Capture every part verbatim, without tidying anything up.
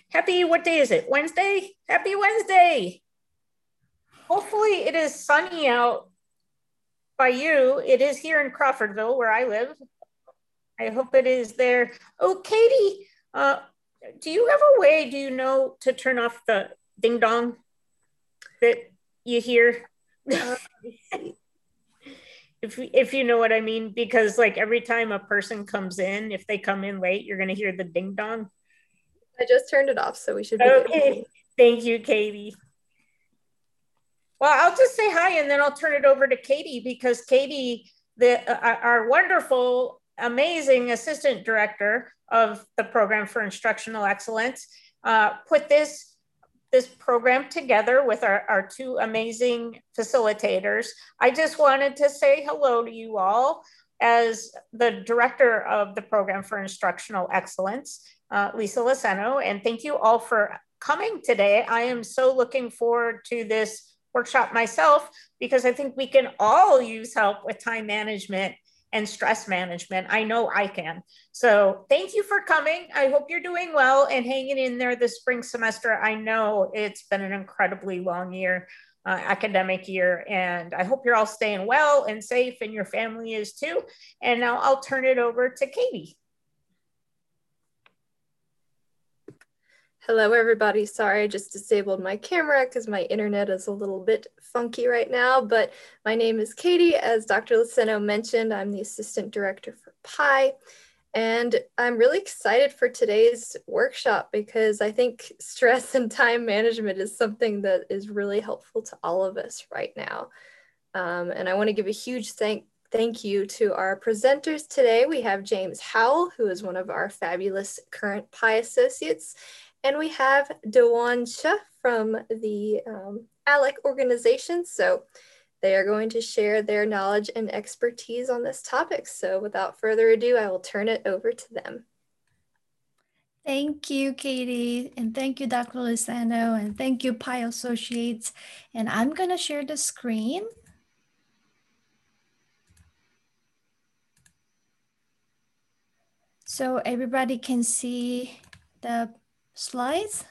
Happy, what day is it? Wednesday? Happy Wednesday. Hopefully it is sunny out by you. It is here in Crawfordville where I live. I hope it is there. Oh, Katie, uh, do you have a way, do you know, to turn off the ding dong that you hear? Uh, if, if you know what I mean, because like every time a person comes in, if they come in late, you're going to hear the ding dong. I just turned it off, so we should be good. Okay. Thank you, Katie. Well, I'll just say hi and then I'll turn it over to Katie because Katie, the uh, our wonderful, amazing assistant director of the program for instructional excellence, uh, put this this program together with our, our two amazing facilitators. I just wanted to say hello to you all as the director of the program for instructional excellence, uh, Lisa Laceno, and thank you all for coming today. I am so looking forward to this workshop myself because I think we can all use help with time management and stress management. I know I can. So thank you for coming. I hope you're doing well and hanging in there this spring semester. I know it's been an incredibly long year, uh, academic year, and I hope you're all staying well and safe and your family is too. And now I'll turn it over to Katie. Hello, everybody. Sorry, I just disabled my camera because my internet is a little bit funky right now, but my name is Katie. As Doctor Laceno mentioned, I'm the Assistant Director for P I, and I'm really excited for today's workshop because I think stress and time management is something that is really helpful to all of us right now. Um, and I want to give a huge thank Thank you to our presenters today. We have James Howell, who is one of our fabulous current P I associates, and we have Dewan Shah from the um, A L E C organization. So they are going to share their knowledge and expertise on this topic. So without further ado, I will turn it over to them. Thank you, Katie, and thank you, Doctor Laceno, and thank you, P I Associates. And I'm gonna share the screen. So everybody can see the slides.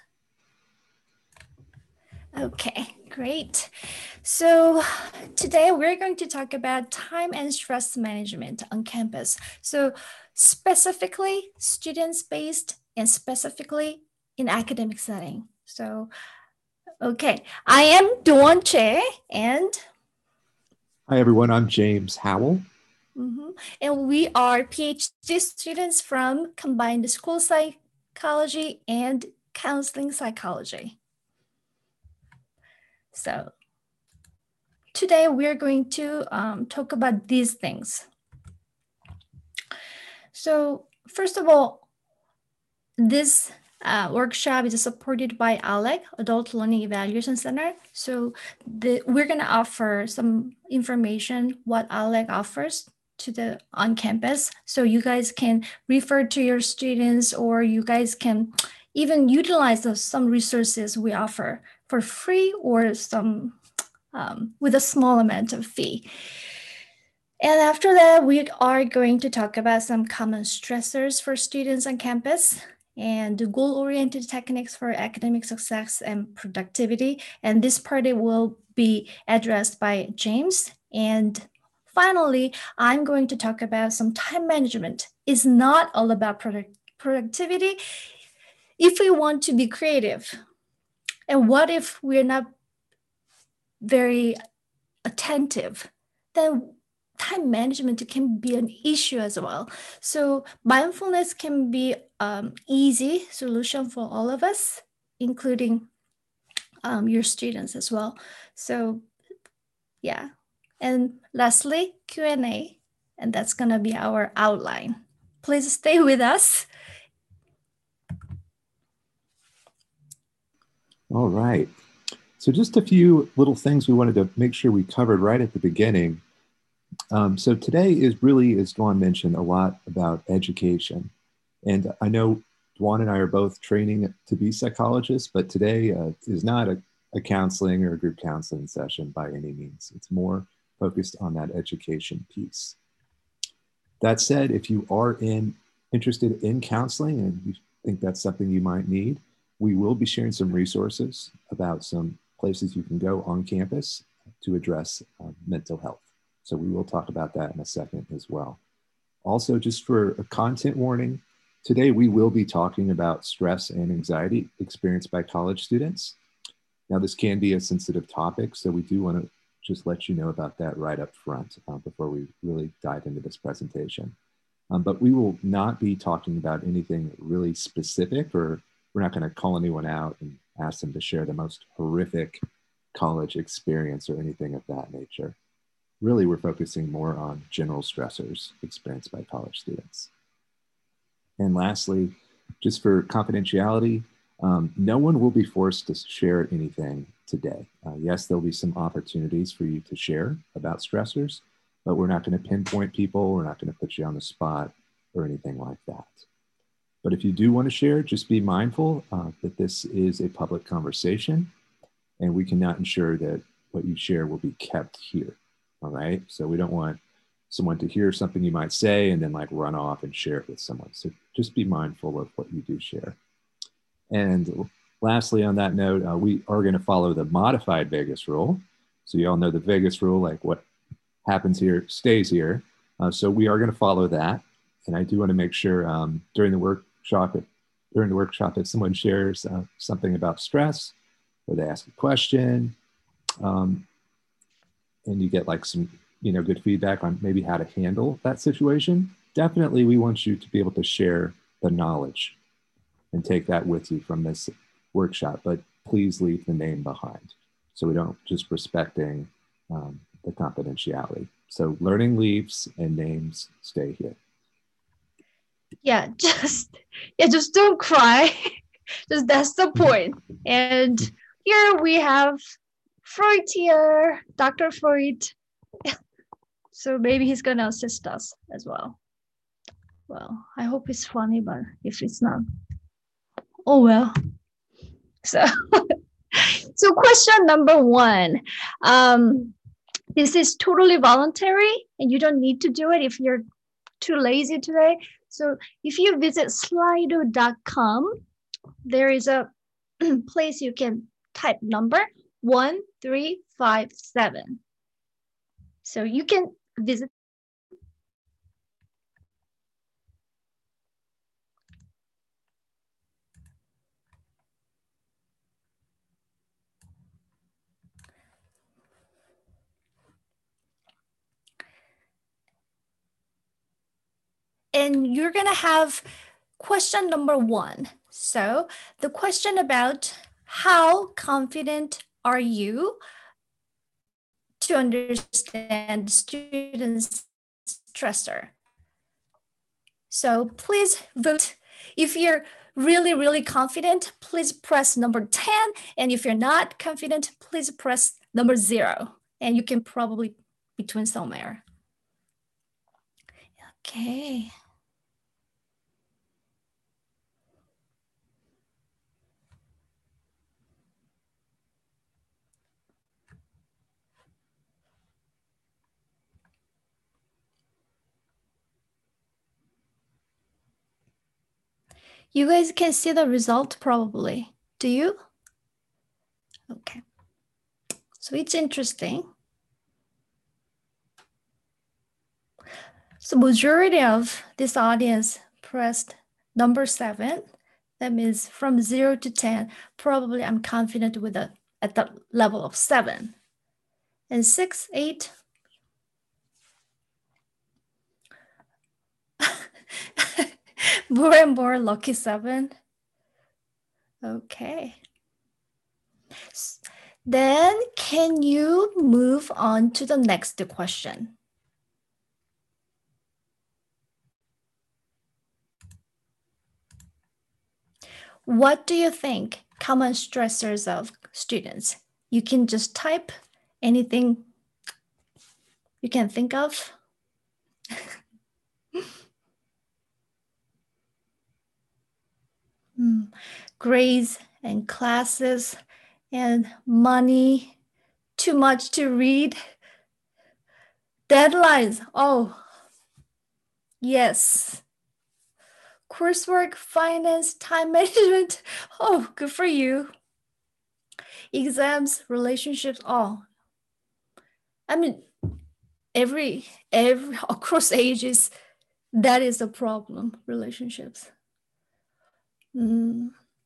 Okay, great. So today we're going to talk about time and stress management on campus. So specifically students-based and specifically in academic setting. So, okay, I am Dawn Che and hi everyone, I'm James Howell. Mm-hmm. And we are PhD students from combined school psychology and counseling psychology. So today we're going to um, talk about these things. So first of all, this uh, workshop is supported by A L E C, Adult Learning Evaluation Center. So the, we're gonna offer some information what A L E C offers to the on campus. So you guys can refer to your students or you guys can even utilize those, some resources we offer for free or some um, with a small amount of fee. And after that, we are going to talk about some common stressors for students on campus and goal-oriented techniques for academic success and productivity. And this part will be addressed by James. And finally, I'm going to talk about some time management. It's not all about product productivity. If we want to be creative, and what if we're not very attentive, then time management can be an issue as well. So mindfulness can be um, easy solution for all of us, including um, your students as well. So yeah. And lastly, Q and A, and that's gonna be our outline. Please stay with us. All right. So just a few little things we wanted to make sure we covered right at the beginning. Um, so today is really, as Dwan mentioned, a lot about education. And I know Dwan and I are both training to be psychologists, but today uh, is not a, a counseling or a group counseling session by any means. It's more focused on that education piece. That said, if you are in, interested in counseling and you think that's something you might need, We will be sharing some resources about some places you can go on campus to address uh, mental health. So we will talk about that in a second as well. Also, just for a content warning, today we will be talking about stress and anxiety experienced by college students. Now, this can be a sensitive topic, so we do want to just let you know about that right up front uh, before we really dive into this presentation. Um, but we will not be talking about anything really specific, or we're not going to call anyone out and ask them to share the most horrific college experience or anything of that nature. Really, we're focusing more on general stressors experienced by college students. And lastly, just for confidentiality, um, no one will be forced to share anything today. Uh, yes, there'll be some opportunities for you to share about stressors, but we're not going to pinpoint people. We're not going to put you on the spot or anything like that. But if you do want to share, just be mindful uh, that this is a public conversation, and we cannot ensure that what you share will be kept here. All right. So we don't want someone to hear something you might say and then like run off and share it with someone. So just be mindful of what you do share. And lastly, on that note, uh, we are going to follow the modified Vegas rule. So you all know the Vegas rule, like what happens here stays here. Uh, so we are going to follow that. And I do want to make sure um, during the workshop, if, during the workshop, if someone shares uh, something about stress, or they ask a question, um, and you get like some, you know, good feedback on maybe how to handle that situation, definitely we want you to be able to share the knowledge and take that with you from this workshop, but please leave the name behind. So we don't just respecting um, the confidentiality. So learning leaves and names stay here. Yeah, just yeah, just don't cry. Just that's the point. And here we have Freud here, Doctor Freud. So maybe he's gonna assist us as well. Well, I hope it's funny, but if it's not, oh well. So, so question number one. Um, this is totally voluntary, and you don't need to do it if you're too lazy today. So if you visit slido dot com, there is a place you can type number one three five seven. So you can visit. And you're gonna have question number one. So the question about how confident are you to understand students' stressor? So please vote. If you're really, really confident, please press number ten. And if you're not confident, please press number zero. And you can probably between somewhere. Okay. You guys can see the result probably. Do you? Okay. So it's interesting. So majority of this audience pressed number seven. That means from zero to ten, probably I'm confident with a at the level of seven. And six, eight. More and more lucky seven. Okay. Then can you move on to the next question? What do you think common stressors of students? You can just type anything you can think of. hmm. Grades and classes and money, too much to read, deadlines. Oh, yes. coursework, finance, time management. Oh, good for you. Exams, relationships, all. I mean, every, every, across ages, that is a problem, relationships. Mm.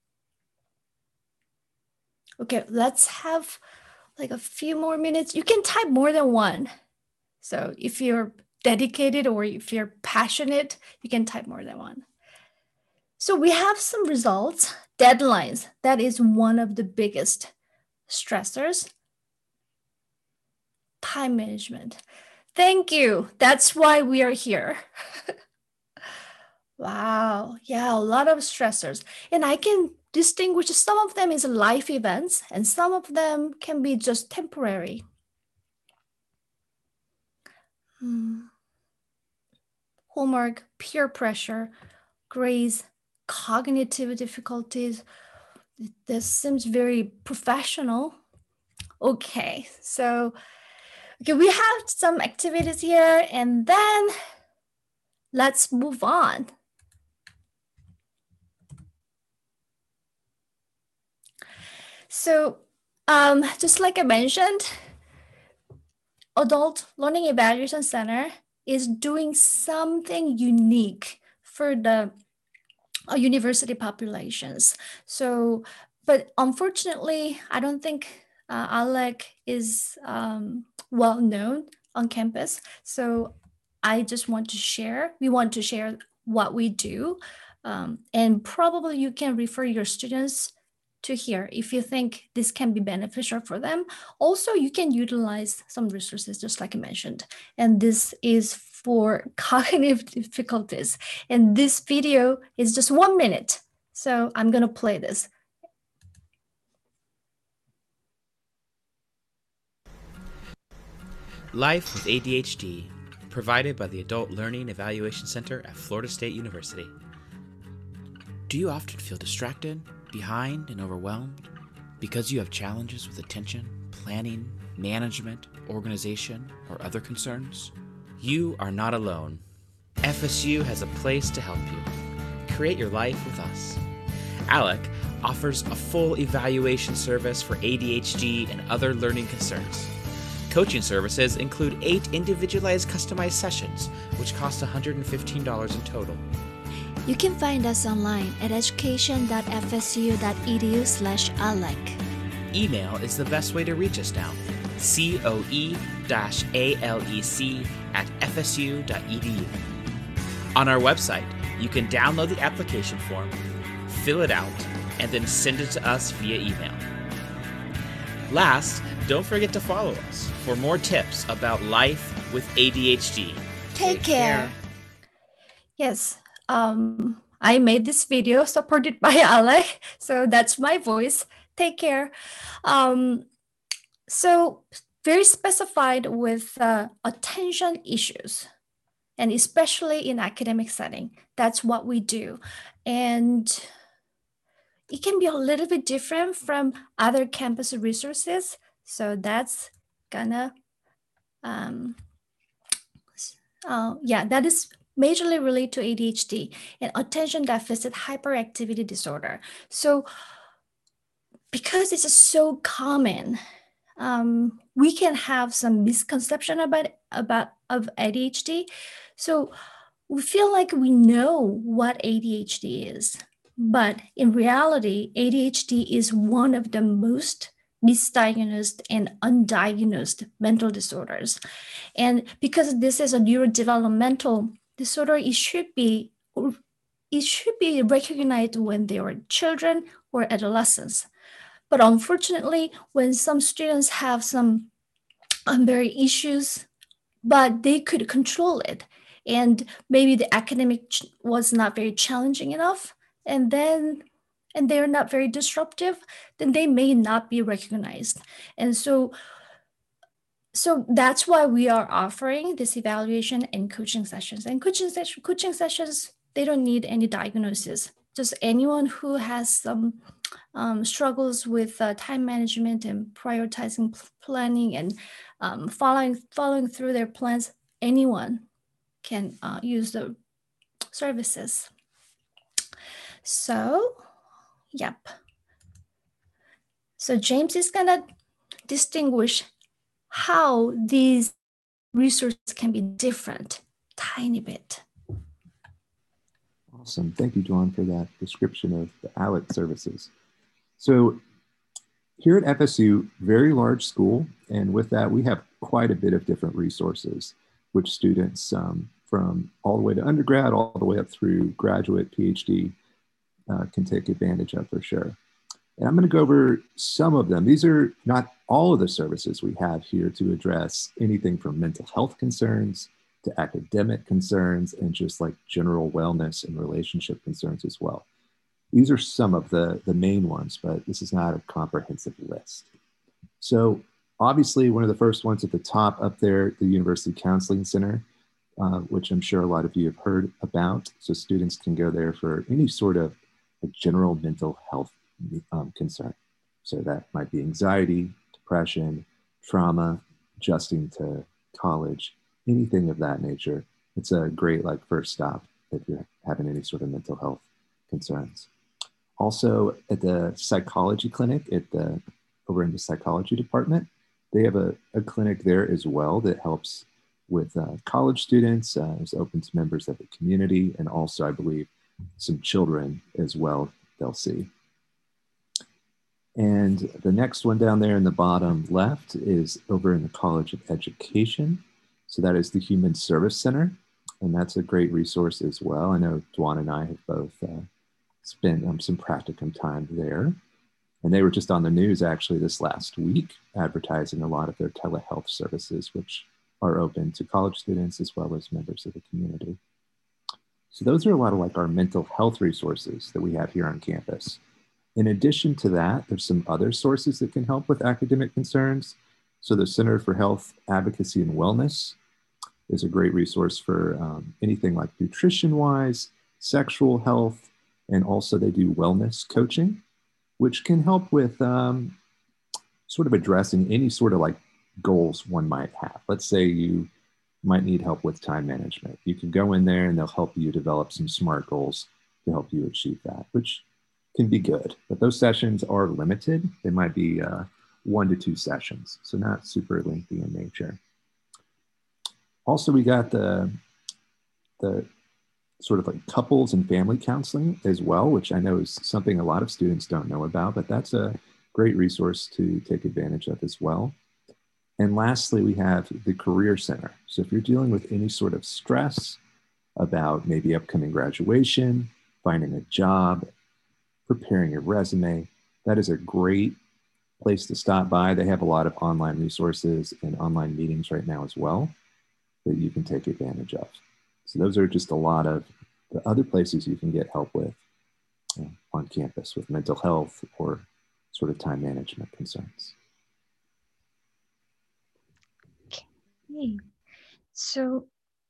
Okay, let's have like a few more minutes. You can type more than one. So if you're dedicated or if you're passionate, you can type more than one. So we have some results. Deadlines, that is one of the biggest stressors. Time management. Thank you. That's why we are here. Wow. Yeah, a lot of stressors. And I can distinguish some of them is life events and some of them can be just temporary. Hmm. Homework, peer pressure, grades, cognitive difficulties. This seems very professional. Okay, so okay, we have some activities here and then let's move on. So um, just like I mentioned, Adult Learning Evaluation Center is doing something unique for the uh, university populations. So, but unfortunately, I don't think uh, ALEC is um, well known on campus. So I just want to share, we want to share what we do. Um, and probably you can refer your students to here if you think this can be beneficial for them. Also, you can utilize some resources, just like I mentioned. And this is for cognitive difficulties. And this video is just one minute. So I'm gonna play this. Life with A D H D, provided by the Adult Learning Evaluation Center at Florida State University. Do you often feel distracted, behind, and overwhelmed because you have challenges with attention, planning, management, organization, or other concerns? You are not alone. F S U has a place to help you. Create your life with us. ALEC offers a full evaluation service for A D H D and other learning concerns. Coaching services include eight individualized customized sessions, which cost one hundred fifteen dollars in total. You can find us online at education dot f s u dot e d u slash alec. Email is the best way to reach us now. C O E A L E C at f s u dot e d u. On our website, you can download the application form, fill it out, and then send it to us via email. Last, don't forget to follow us for more tips about life with A D H D. Take care. Yes, um, I made this video supported by ALEC, so that's my voice. Take care. Um, so very specified with uh, attention issues, and especially in academic setting. That's what we do. And it can be a little bit different from other campus resources. So that's gonna, um, uh, yeah, that is majorly related to A D H D and attention deficit hyperactivity disorder. So because this is so common, um, we can have some misconception about, about of A D H D. So we feel like we know what A D H D is, but in reality, A D H D is one of the most misdiagnosed and undiagnosed mental disorders. And because this is a neurodevelopmental disorder, it should be it should be recognized when they were children or adolescents. But unfortunately, when some students have some very issues, but they could control it, and maybe the academic was not very challenging enough, and then and they're not very disruptive, then they may not be recognized. And so, so that's why we are offering this evaluation and coaching sessions. And coaching, session, coaching sessions, they don't need any diagnosis. Just anyone who has some um, struggles with uh, time management and prioritizing, planning, and um, following, following through their plans, anyone can uh, use the services. So, yep. So James is gonna distinguish how these resources can be different, tiny bit. Awesome. Thank you, Dawn, for that description of the A L E C services. So here at F S U, very large school, and with that, we have quite a bit of different resources, which students um, from all the way to undergrad, all the way up through graduate, PhD, uh, can take advantage of for sure. And I'm going to go over some of them. These are not all of the services we have here to address anything from mental health concerns to academic concerns and just like general wellness and relationship concerns as well. These are some of the, the main ones, but this is not a comprehensive list. So obviously one of the first ones at the top up there, the University Counseling Center, uh, which I'm sure a lot of you have heard about. So students can go there for any sort of a general mental health um, concern. So that might be anxiety, depression, trauma, adjusting to college, anything of that nature. It's a great like first stop if you're having any sort of mental health concerns. Also at the psychology clinic at the over in the psychology department, they have a, a clinic there as well that helps with uh, college students, uh, is open to members of the community, and also I believe some children as well they'll see. And the next one down there in the bottom left is over in the College of Education. So that is the Human Service Center, and that's a great resource as well. I know Dwan and I have both uh, spent um, some practicum time there. And they were just on the news actually this last week, advertising a lot of their telehealth services, which are open to college students as well as members of the community. So those are a lot of like our mental health resources that we have here on campus. In addition to that, there's some other sources that can help with academic concerns. So the Center for Health Advocacy and Wellness is a great resource for um, anything like nutrition-wise, sexual health, and also they do wellness coaching, which can help with um, sort of addressing any sort of like goals one might have. Let's say you might need help with time management. You can go in there and they'll help you develop some SMART goals to help you achieve that, which can be good. But those sessions are limited. They might be uh, one to two sessions, so not super lengthy in nature. Also, we got the, the sort of like couples and family counseling as well, which I know is something a lot of students don't know about, but that's a great resource to take advantage of as well. And lastly, we have the Career Center. So if you're dealing with any sort of stress about maybe upcoming graduation, finding a job, preparing your resume, that is a great place to stop by. They have a lot of online resources and online meetings right now as well that you can take advantage of. So those are just a lot of the other places you can get help with you know, on campus with mental health or sort of time management concerns. Okay. So,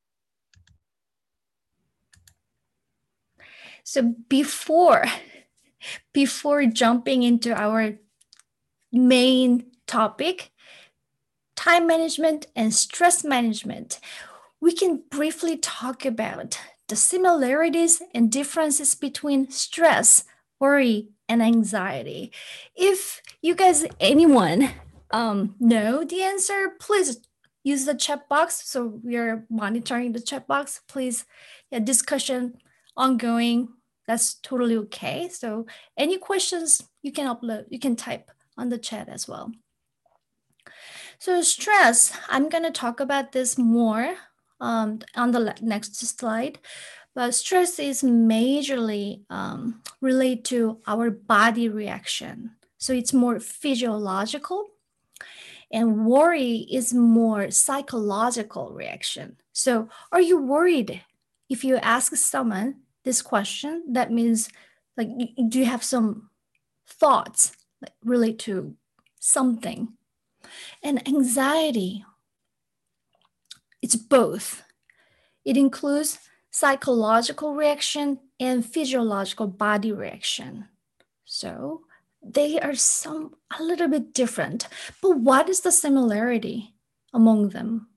so before, before jumping into our main topic, time management and stress management, we can briefly talk about the similarities and differences between stress, worry, and anxiety. If you guys, anyone um, know the answer, please use the chat box. So we are monitoring the chat box. Please, yeah, discussion ongoing. That's totally okay. So any questions you can upload, you can type on the chat as well. So stress, I'm going to talk about this more um, on the next slide. But stress is majorly um, related to our body reaction. So it's more physiological. And worry is more psychological reaction. So are you worried? If you ask someone this question, that means like, do you have some thoughts like, relate to something? And anxiety, it's both. It includes psychological reaction and physiological body reaction. So they are some a little bit different, but what is the similarity among them?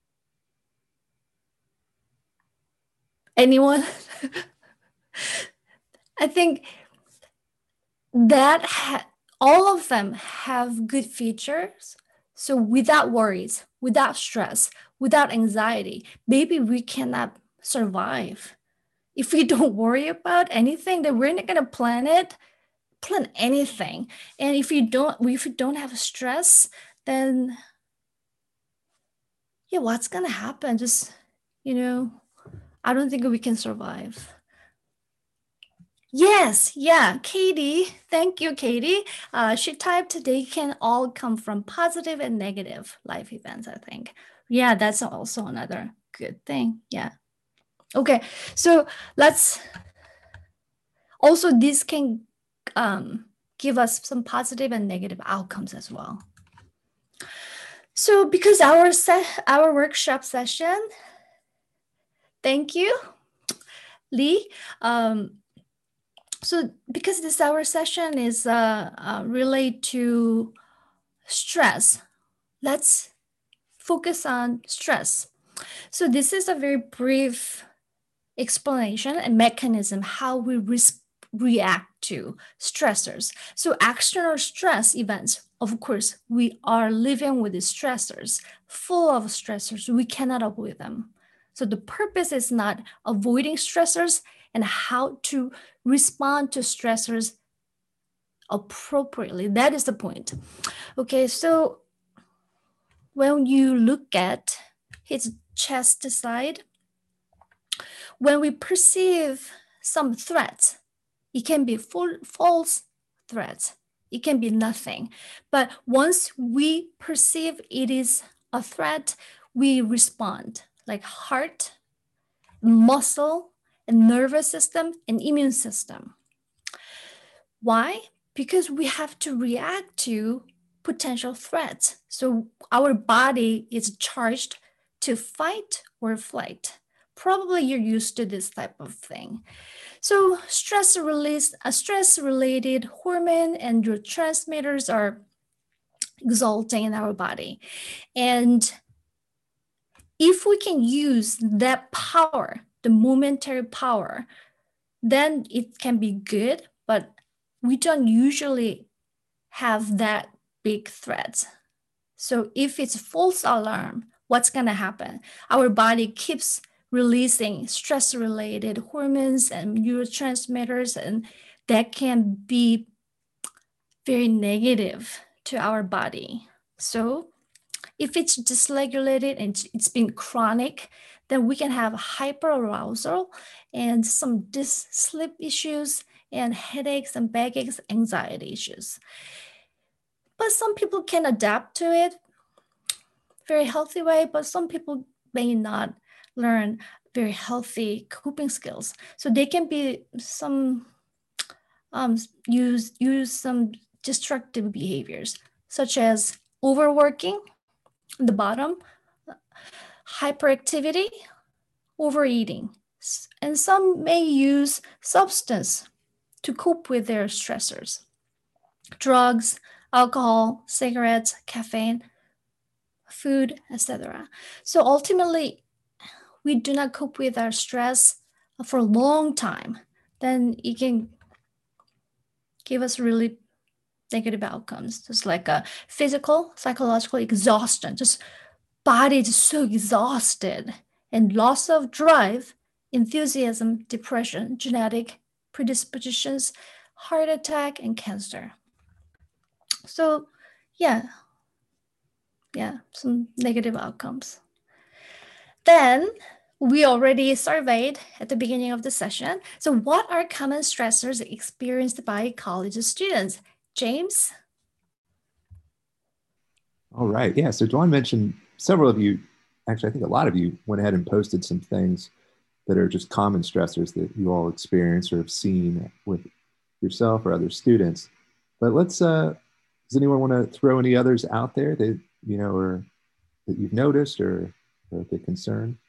Anyone? I think that ha- all of them have good features. So without worries, without stress, without anxiety, maybe we cannot survive. If we don't worry about anything, then we're not gonna plan it, plan anything. And if you don't, if you don't have stress, then yeah, what's gonna happen? Just, you know, I don't think we can survive. Yes, yeah, Katie, thank you, Katie. Uh, she typed they can all come from positive and negative life events, I think. Yeah, that's also another good thing. Yeah. Okay, so let's also, this can um, give us some positive and negative outcomes as well. So because our se- our workshop session, thank you, Lee. Um, so because this our session is uh, uh, related to stress, let's focus on stress. So this is a very brief explanation and mechanism how we res- react to stressors. So external stress events, of course, we are living with these stressors, full of stressors. We cannot avoid them. So the purpose is not avoiding stressors and how to respond to stressors appropriately. That is the point. Okay, so when you look at his chest side, when we perceive some threats, it can be full, false threats. It can be nothing. But once we perceive it is a threat, we respond like heart, muscle, and nervous system and immune system. Why? Because we have to react to potential threats. So our body is charged to fight or flight. Probably you're used to this type of thing. So stress release, a stress-related hormone and neurotransmitters are exalting in our body. And if we can use that power, the momentary power, then it can be good, but we don't usually have that big threat. So if it's false alarm, what's gonna happen? Our body keeps releasing stress-related hormones and neurotransmitters, and that can be very negative to our body. So if it's dysregulated and it's been chronic, then we can have hyperarousal and some dis sleep issues and headaches and backaches, anxiety issues. But some people can adapt to it very healthy way, but some people may not learn very healthy coping skills. So they can be some um, use use some destructive behaviors, such as overworking, the bottom, hyperactivity, overeating, and some may use substance to cope with their stressors, drugs, alcohol, cigarettes, caffeine, food, et cetera. So ultimately, we do not cope with our stress for a long time, then it can give us really negative outcomes, just like a physical, psychological exhaustion, just body is so exhausted, and loss of drive, enthusiasm, depression, genetic predispositions, heart attack, and cancer. So yeah, yeah, some negative outcomes. Then we already surveyed at the beginning of the session. So what are common stressors experienced by college students? James? All right. Yeah. So Dawn mentioned several of you, actually, I think a lot of you went ahead and posted some things that are just common stressors that you all experience or have seen with yourself or other students. But let's, uh, does anyone want to throw any others out there that, you know, or that you've noticed or, or that concern?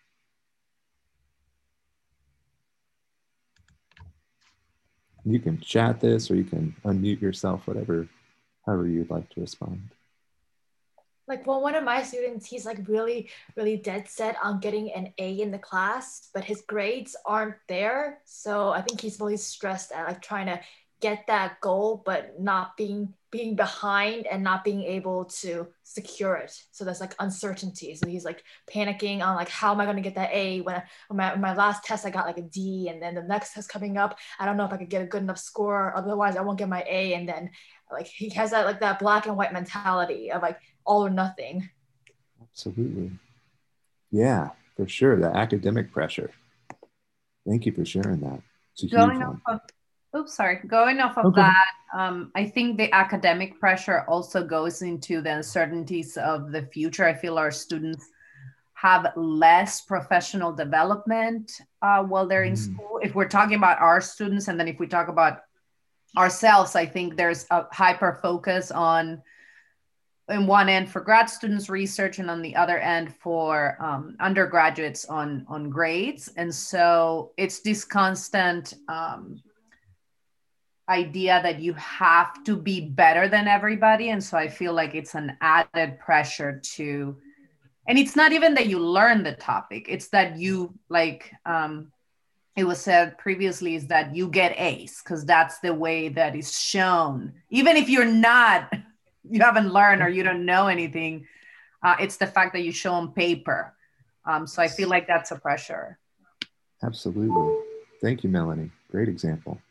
You can chat this or you can unmute yourself, whatever, however you'd like to respond. like, well, one of my students, he's like really, really dead set on getting an A in the class, but his grades aren't there. So I think he's really stressed at like trying to get that goal, but not being being behind and not being able to secure it. So there's like uncertainty. So he's like panicking on like, how am I going to get that A when, I, when my, my last test I got like a D, and then the next test coming up, I don't know if I could get a good enough score. Otherwise, I won't get my A. And then like he has that like that black and white mentality of like all or nothing. Absolutely. Yeah, for sure. The academic pressure. Thank you for sharing that. It's a huge Going one. off of, oops, sorry. Going off of Okay. that, um, I think the academic pressure also goes into the uncertainties of the future. I feel our students have less professional development uh, while they're in Mm. school. If we're talking about our students, and then if we talk about ourselves, I think there's a hyper focus on, in one end for grad students research, and on the other end for um, undergraduates on, on grades. And so it's this constant um, idea that you have to be better than everybody. And so I feel like it's an added pressure to, and it's not even that you learn the topic, it's that you like, um, it was said previously, is that you get A's because that's the way that is shown. Even if you're not, you haven't learned or you don't know anything, uh, it's the fact that you show on paper. Um, so I feel like that's a pressure. Absolutely. Thank you, Melanie. Great example.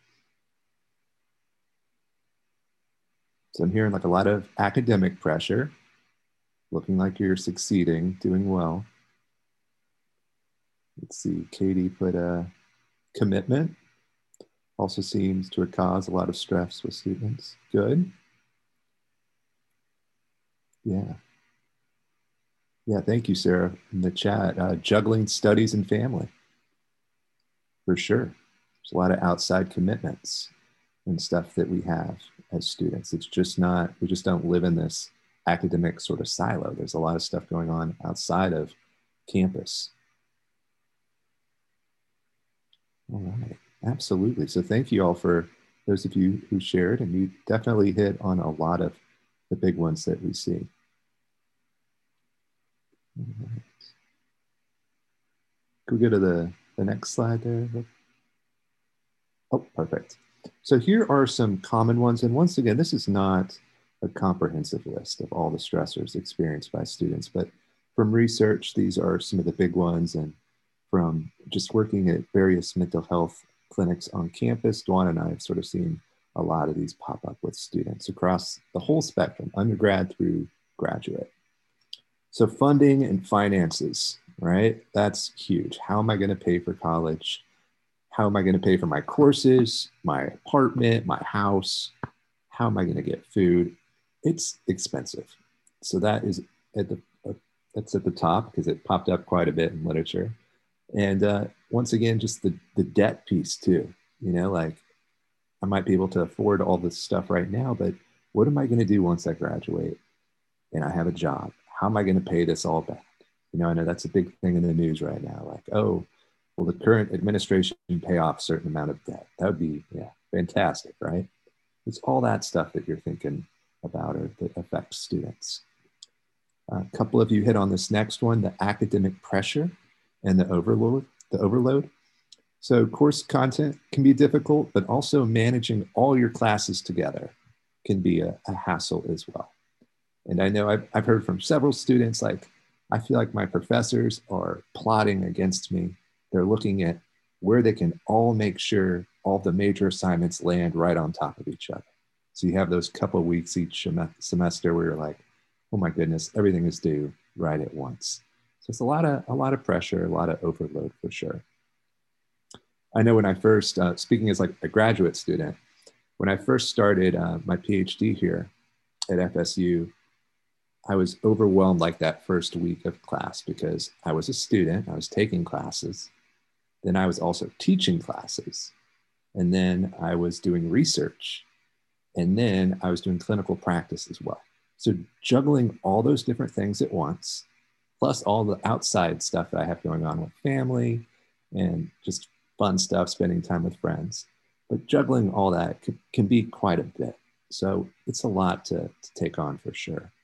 So I'm hearing like a lot of academic pressure, looking like you're succeeding, doing well. Let's see, Katie put a commitment. Also seems to cause a lot of stress with students. Good. Yeah. Yeah, thank you, Sarah, in the chat. Uh, juggling studies and family. For sure. There's a lot of outside commitments and stuff that we have as students. It's just not, we just don't live in this academic sort of silo. There's a lot of stuff going on outside of campus. All right, absolutely. So thank you all for those of you who shared, and you definitely hit on a lot of the big ones that we see. All right. Can we go to the, the next slide there? Oh, perfect. So here are some common ones. And once again, this is not a comprehensive list of all the stressors experienced by students, but from research, these are some of the big ones. And from just working at various mental health clinics on campus, Dwan and I have sort of seen a lot of these pop up with students across the whole spectrum, undergrad through graduate. So funding and finances, right? That's huge. How am I going to pay for college? How am I going to pay for my courses, my apartment, my house? How am I going to get food? It's expensive. So that is at the, uh, that's at the top because it popped up quite a bit in literature. And uh, once again, just the, the debt piece too, you know, like I might be able to afford all this stuff right now, but what am I going to do once I graduate and I have a job? How am I going to pay this all back? You know, I know that's a big thing in the news right now. Like, oh, will the current administration pay off a certain amount of debt? That would be, yeah, fantastic, right? It's all that stuff that you're thinking about or that affects students. A couple of you hit on this next one, the academic pressure and the overload, the overload. So course content can be difficult, but also managing all your classes together can be a, a hassle as well. And I know I've, I've heard from several students, like, I feel like my professors are plotting against me. They're looking at where they can all make sure all the major assignments land right on top of each other. So you have those couple of weeks each semester where you're like, oh my goodness, everything is due right at once. So it's a lot of, a lot of pressure, a lot of overload for sure. I know when I first, uh, speaking as like a graduate student, when I first started uh, my PhD here at F S U, I was overwhelmed like that first week of class because I was a student, I was taking classes, then I was also teaching classes, and then I was doing research, and then I was doing clinical practice as well. So juggling all those different things at once, plus all the outside stuff that I have going on with family and just fun stuff, spending time with friends. But juggling all that can, can be quite a bit. So it's a lot to, to take on for sure.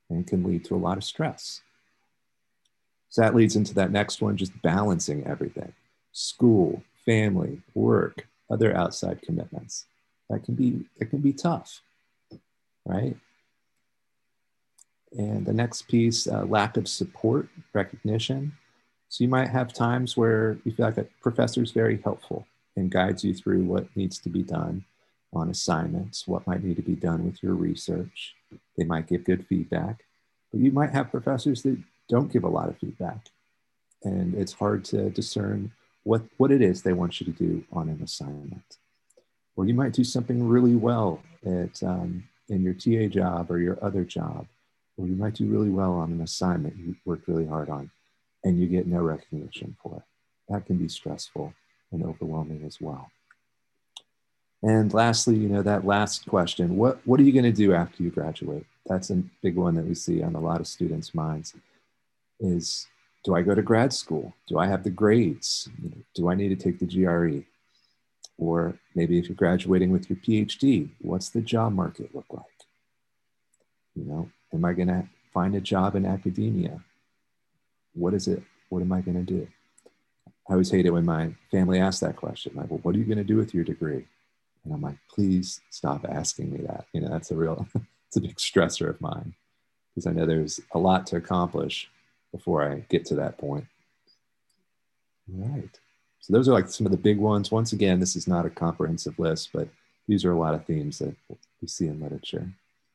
and can lead to a lot of stress. So that leads into that next one, just balancing everything. School, family, work, other outside commitments. That can be, it can be tough, right? And the next piece, uh, lack of support, recognition. So you might have times where you feel like a professor is very helpful and guides you through what needs to be done on assignments, what might need to be done with your research. They might give good feedback, but you might have professors that don't give a lot of feedback. And it's hard to discern what, what it is they want you to do on an assignment. Or you might do something really well at, um, in your T A job or your other job, or you might do really well on an assignment you worked really hard on, and you get no recognition for it. That can be stressful and overwhelming as well. And lastly, you know, that last question, what, what are you going to do after you graduate? That's a big one that we see on a lot of students' minds is, do I go to grad school? Do I have the grades? Do I need to take the G R E? Or maybe if you're graduating with your PhD, what's the job market look like? You know, am I going to find a job in academia? What is it? What am I going to do? I always hate it when my family asks that question. Like, well, what are you going to do with your degree? And I'm like, please stop asking me that. You know, that's a real, it's a big stressor of mine because I know there's a lot to accomplish before I get to that point. All right. So those are like some of the big ones. Once again, this is not a comprehensive list, but these are a lot of themes that we see in literature.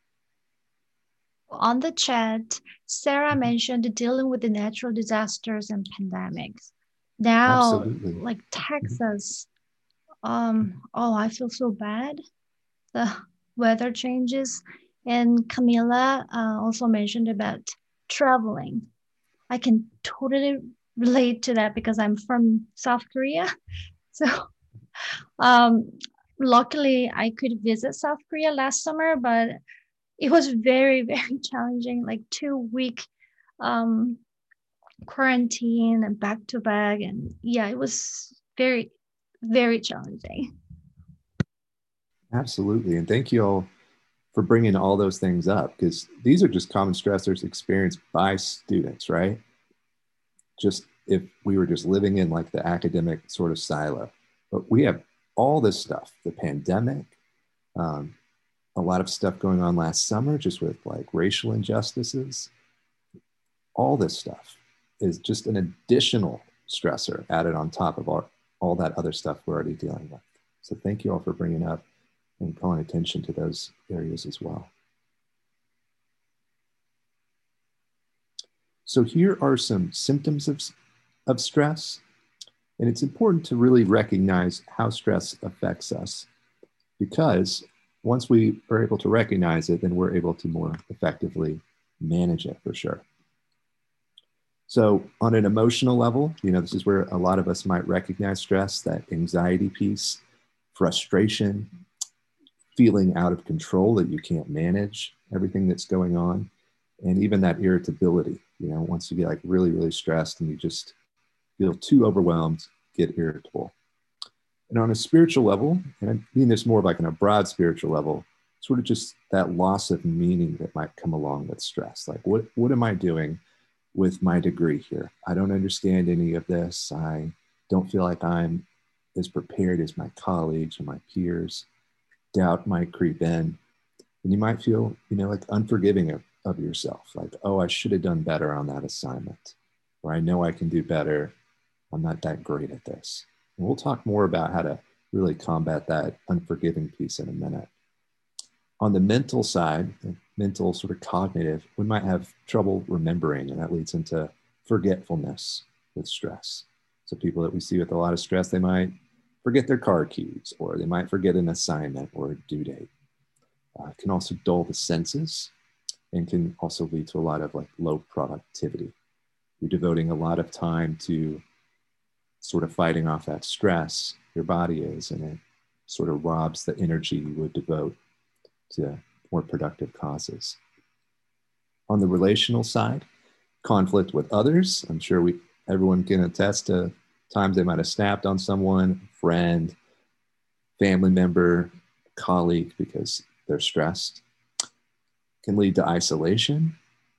On the chat, Sarah mentioned dealing with the natural disasters and pandemics. Now, Absolutely. like Texas, um, oh, I feel so bad. The weather changes. And Camila uh, also mentioned about traveling. I can totally relate to that because I'm from South Korea. So um, luckily I could visit South Korea last summer, but it was very, very challenging, like two week um, quarantine and back to back. And yeah, it was very, very challenging. Absolutely. And thank you all for bringing all those things up, because these are just common stressors experienced by students, right? Just if we were just living in like the academic sort of silo, but we have all this stuff, the pandemic, um, a lot of stuff going on last summer, just with like racial injustices. All this stuff is just an additional stressor added on top of all, all that other stuff we're already dealing with. So thank you all for bringing up and calling attention to those areas as well. So here are some symptoms of, of stress. And it's important to really recognize how stress affects us, because once we are able to recognize it, then we're able to more effectively manage it for sure. So on an emotional level, you know, this is where a lot of us might recognize stress, that anxiety piece, frustration, feeling out of control that you can't manage everything that's going on, and even that irritability. You know, once you get like really, really stressed and you just feel too overwhelmed, get irritable. And on a spiritual level, and I mean this more like on a broad spiritual level, sort of just that loss of meaning that might come along with stress. Like, what, what am I doing with my degree here? I don't understand any of this. I don't feel like I'm as prepared as my colleagues or my peers. Doubt might creep in. And you might feel, you know, like unforgiving of, of yourself. Like, oh, I should have done better on that assignment. Or I know I can do better. I'm not that great at this. And we'll talk more about how to really combat that unforgiving piece in a minute. On the mental side, the mental sort of cognitive, we might have trouble remembering, and that leads into forgetfulness with stress. So people that we see with a lot of stress, they might forget their car keys, or they might forget an assignment or a due date. Uh, it can also dull the senses and can also lead to a lot of like low productivity. You're devoting a lot of time to sort of fighting off that stress, your body is, and it sort of robs the energy you would devote to more productive causes. On the relational side, conflict with others. I'm sure we everyone can attest to times they might have snapped on someone, friend, family member, colleague, because they're stressed. Can lead to isolation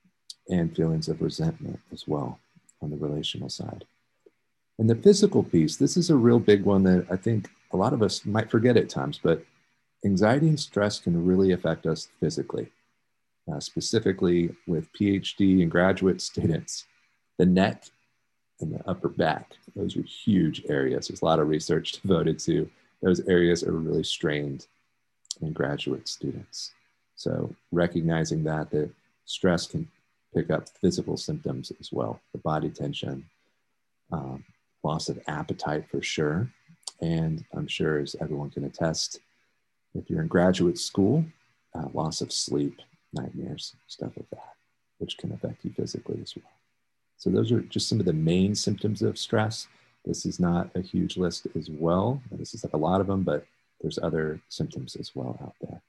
and feelings of resentment as well on the relational side. And the physical piece, this is a real big one that I think a lot of us might forget at times, but anxiety and stress can really affect us physically, uh, specifically with PhD and graduate students. The neck and the upper back, those are huge areas. There's a lot of research devoted to those areas are really strained in graduate students. So recognizing that, that stress can pick up physical symptoms as well, the body tension, um, loss of appetite for sure. And I'm sure, as everyone can attest, if you're in graduate school, uh, loss of sleep, nightmares, stuff like that, which can affect you physically as well. So those are just some of the main symptoms of stress. This is not a huge list as well. This is like a lot of them, but there's other symptoms as well out there.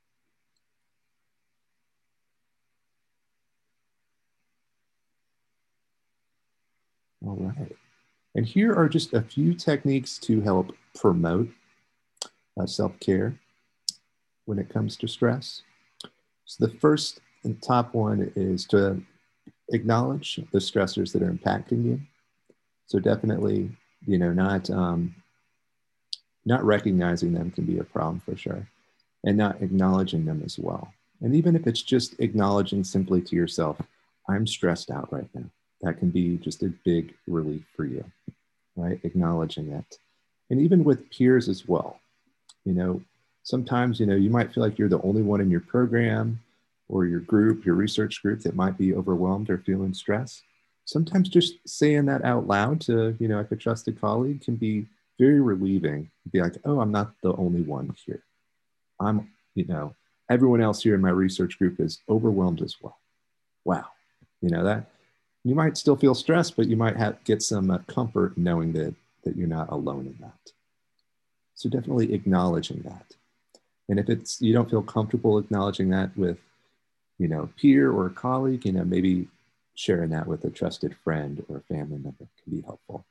All right. And here are just a few techniques to help promote uh, self-care when it comes to stress. So the first and top one is to acknowledge the stressors that are impacting you. So definitely, you know, not, um, not recognizing them can be a problem for sure, and not acknowledging them as well. And even if it's just acknowledging simply to yourself, I'm stressed out right now, that can be just a big relief for you, right? Acknowledging it. And even with peers as well, you know, sometimes, you know, you might feel like you're the only one in your program or your group, your research group that might be overwhelmed or feeling stress. Sometimes just saying that out loud to, you know, like a trusted colleague can be very relieving. Be like, oh, I'm not the only one here. I'm, you know, everyone else here in my research group is overwhelmed as well. Wow. You know, that you might still feel stressed, but you might have get some uh, comfort knowing that, that you're not alone in that. So definitely acknowledging that. And if it's, you don't feel comfortable acknowledging that with, you know, peer or a colleague, you know, maybe sharing that with a trusted friend or a family member can be helpful.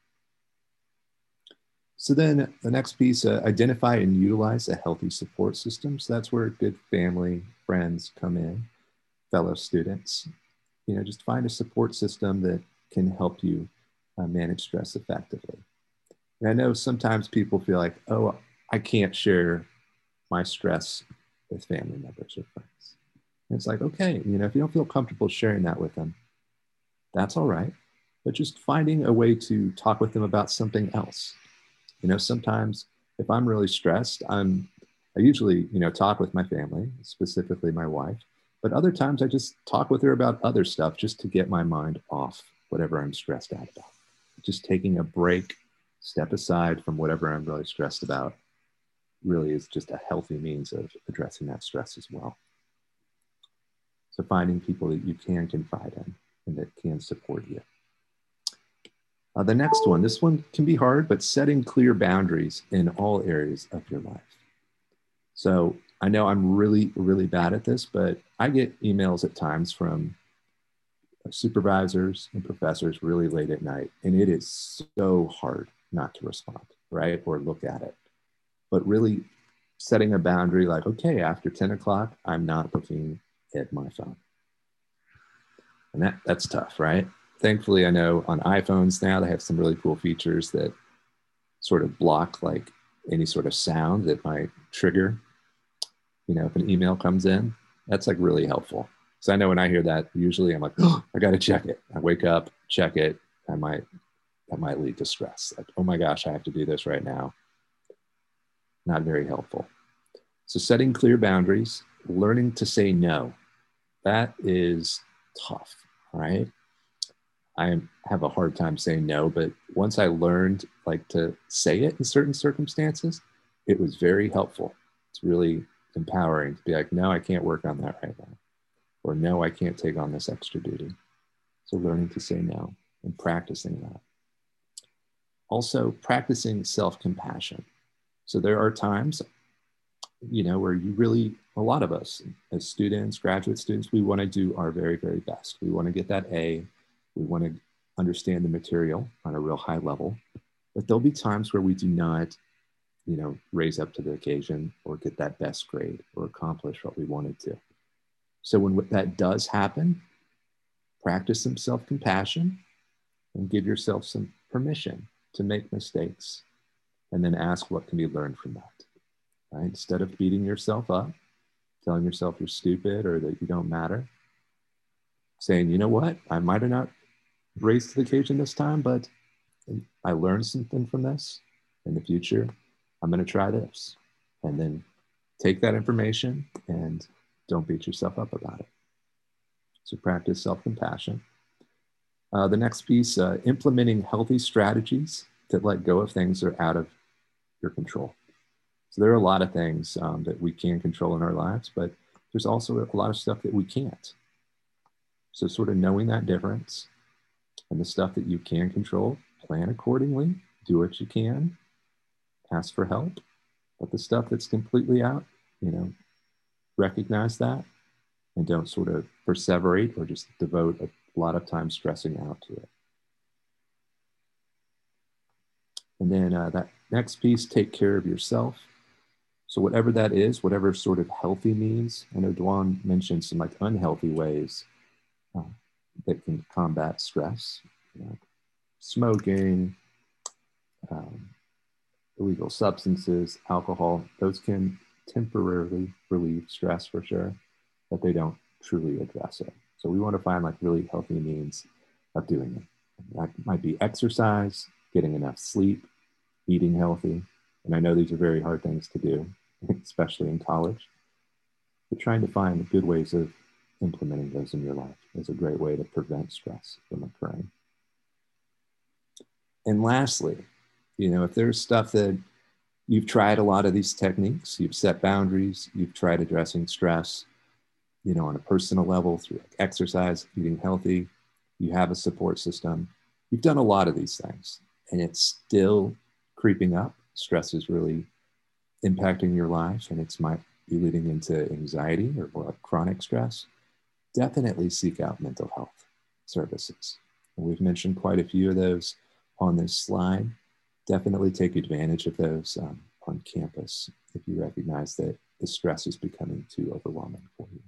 So then the next piece, uh, identify and utilize a healthy support system. So that's where good family, friends come in, fellow students. You know, just find a support system that can help you uh, manage stress effectively. And I know sometimes people feel like, oh, I can't share my stress with family members or friends. And it's like, okay, you know, if you don't feel comfortable sharing that with them, that's all right. But just finding a way to talk with them about something else. You know, sometimes if I'm really stressed, I'm, I usually, you know, talk with my family, specifically my wife, but other times I just talk with her about other stuff just to get my mind off whatever I'm stressed out about. Just taking a break, step aside from whatever I'm really stressed about really is just a healthy means of addressing that stress as well. So finding people that you can confide in and that can support you. Uh, the next one, this one can be hard, but setting clear boundaries in all areas of your life. So I know I'm really, really bad at this, but I get emails at times from supervisors and professors really late at night, and it is so hard not to respond, right? Or look at it. But really setting a boundary like, okay, after ten o'clock, I'm not looking at my phone. And that, that's tough, right? Thankfully, I know on iPhones now, they have some really cool features that sort of block like any sort of sound that might trigger, you know, if an email comes in. That's like really helpful. So I know when I hear that, usually I'm like, oh, I got to check it. I wake up, check it. I might, that might lead to stress. Like, oh my gosh, I have to do this right now. Not very helpful. So setting clear boundaries, learning to say no. That is tough, right? I have a hard time saying no, but once I learned like to say it in certain circumstances, it was very helpful. It's really empowering to be like, no, I can't work on that right now. Or no, I can't take on this extra duty. So learning to say no and practicing that. Also practicing self-compassion. So there are times, you know, where you really, a lot of us as students, graduate students, we want to do our very, very best. We want to get that A. We want to understand the material on a real high level, but there'll be times where we do not, you know, raise up to the occasion or get that best grade or accomplish what we wanted to. So when that does happen, practice some self-compassion and give yourself some permission to make mistakes, and then ask what can be learned from that, right? Instead of beating yourself up, telling yourself you're stupid or that you don't matter, saying, you know what, I might have not raised to the occasion this time, but I learned something from this. In the future, I'm going to try this. And then take that information and don't beat yourself up about it. So practice self-compassion. Uh, the next piece, uh, implementing healthy strategies that let go of things that are out of your control. So there are a lot of things um, that we can control in our lives, but there's also a lot of stuff that we can't. So sort of knowing that difference, and the stuff that you can control, plan accordingly, do what you can, ask for help. But the stuff that's completely out, you know, recognize that and don't sort of perseverate or just devote a lot of time stressing out to it. And then uh, that next piece, take care of yourself. So whatever that is, whatever sort of healthy means, I know Dwan mentioned some like unhealthy ways uh, that can combat stress, you know, smoking, um, illegal substances, alcohol. Those can temporarily relieve stress for sure, but they don't truly address it. So we want to find like really healthy means of doing it. That might be exercise, getting enough sleep, eating healthy. And I know these are very hard things to do, especially in college, but trying to find good ways of implementing those in your life is a great way to prevent stress from occurring. And lastly, you know, if there's stuff that you've tried a lot of these techniques, you've set boundaries, you've tried addressing stress, you know, on a personal level through like exercise, eating healthy, you have a support system, you've done a lot of these things and it's still creeping up. Stress is really impacting your life and it's might be leading into anxiety or more like chronic stress. Definitely seek out mental health services. And we've mentioned quite a few of those on this slide. Definitely take advantage of those um, on campus if you recognize that the stress is becoming too overwhelming for you.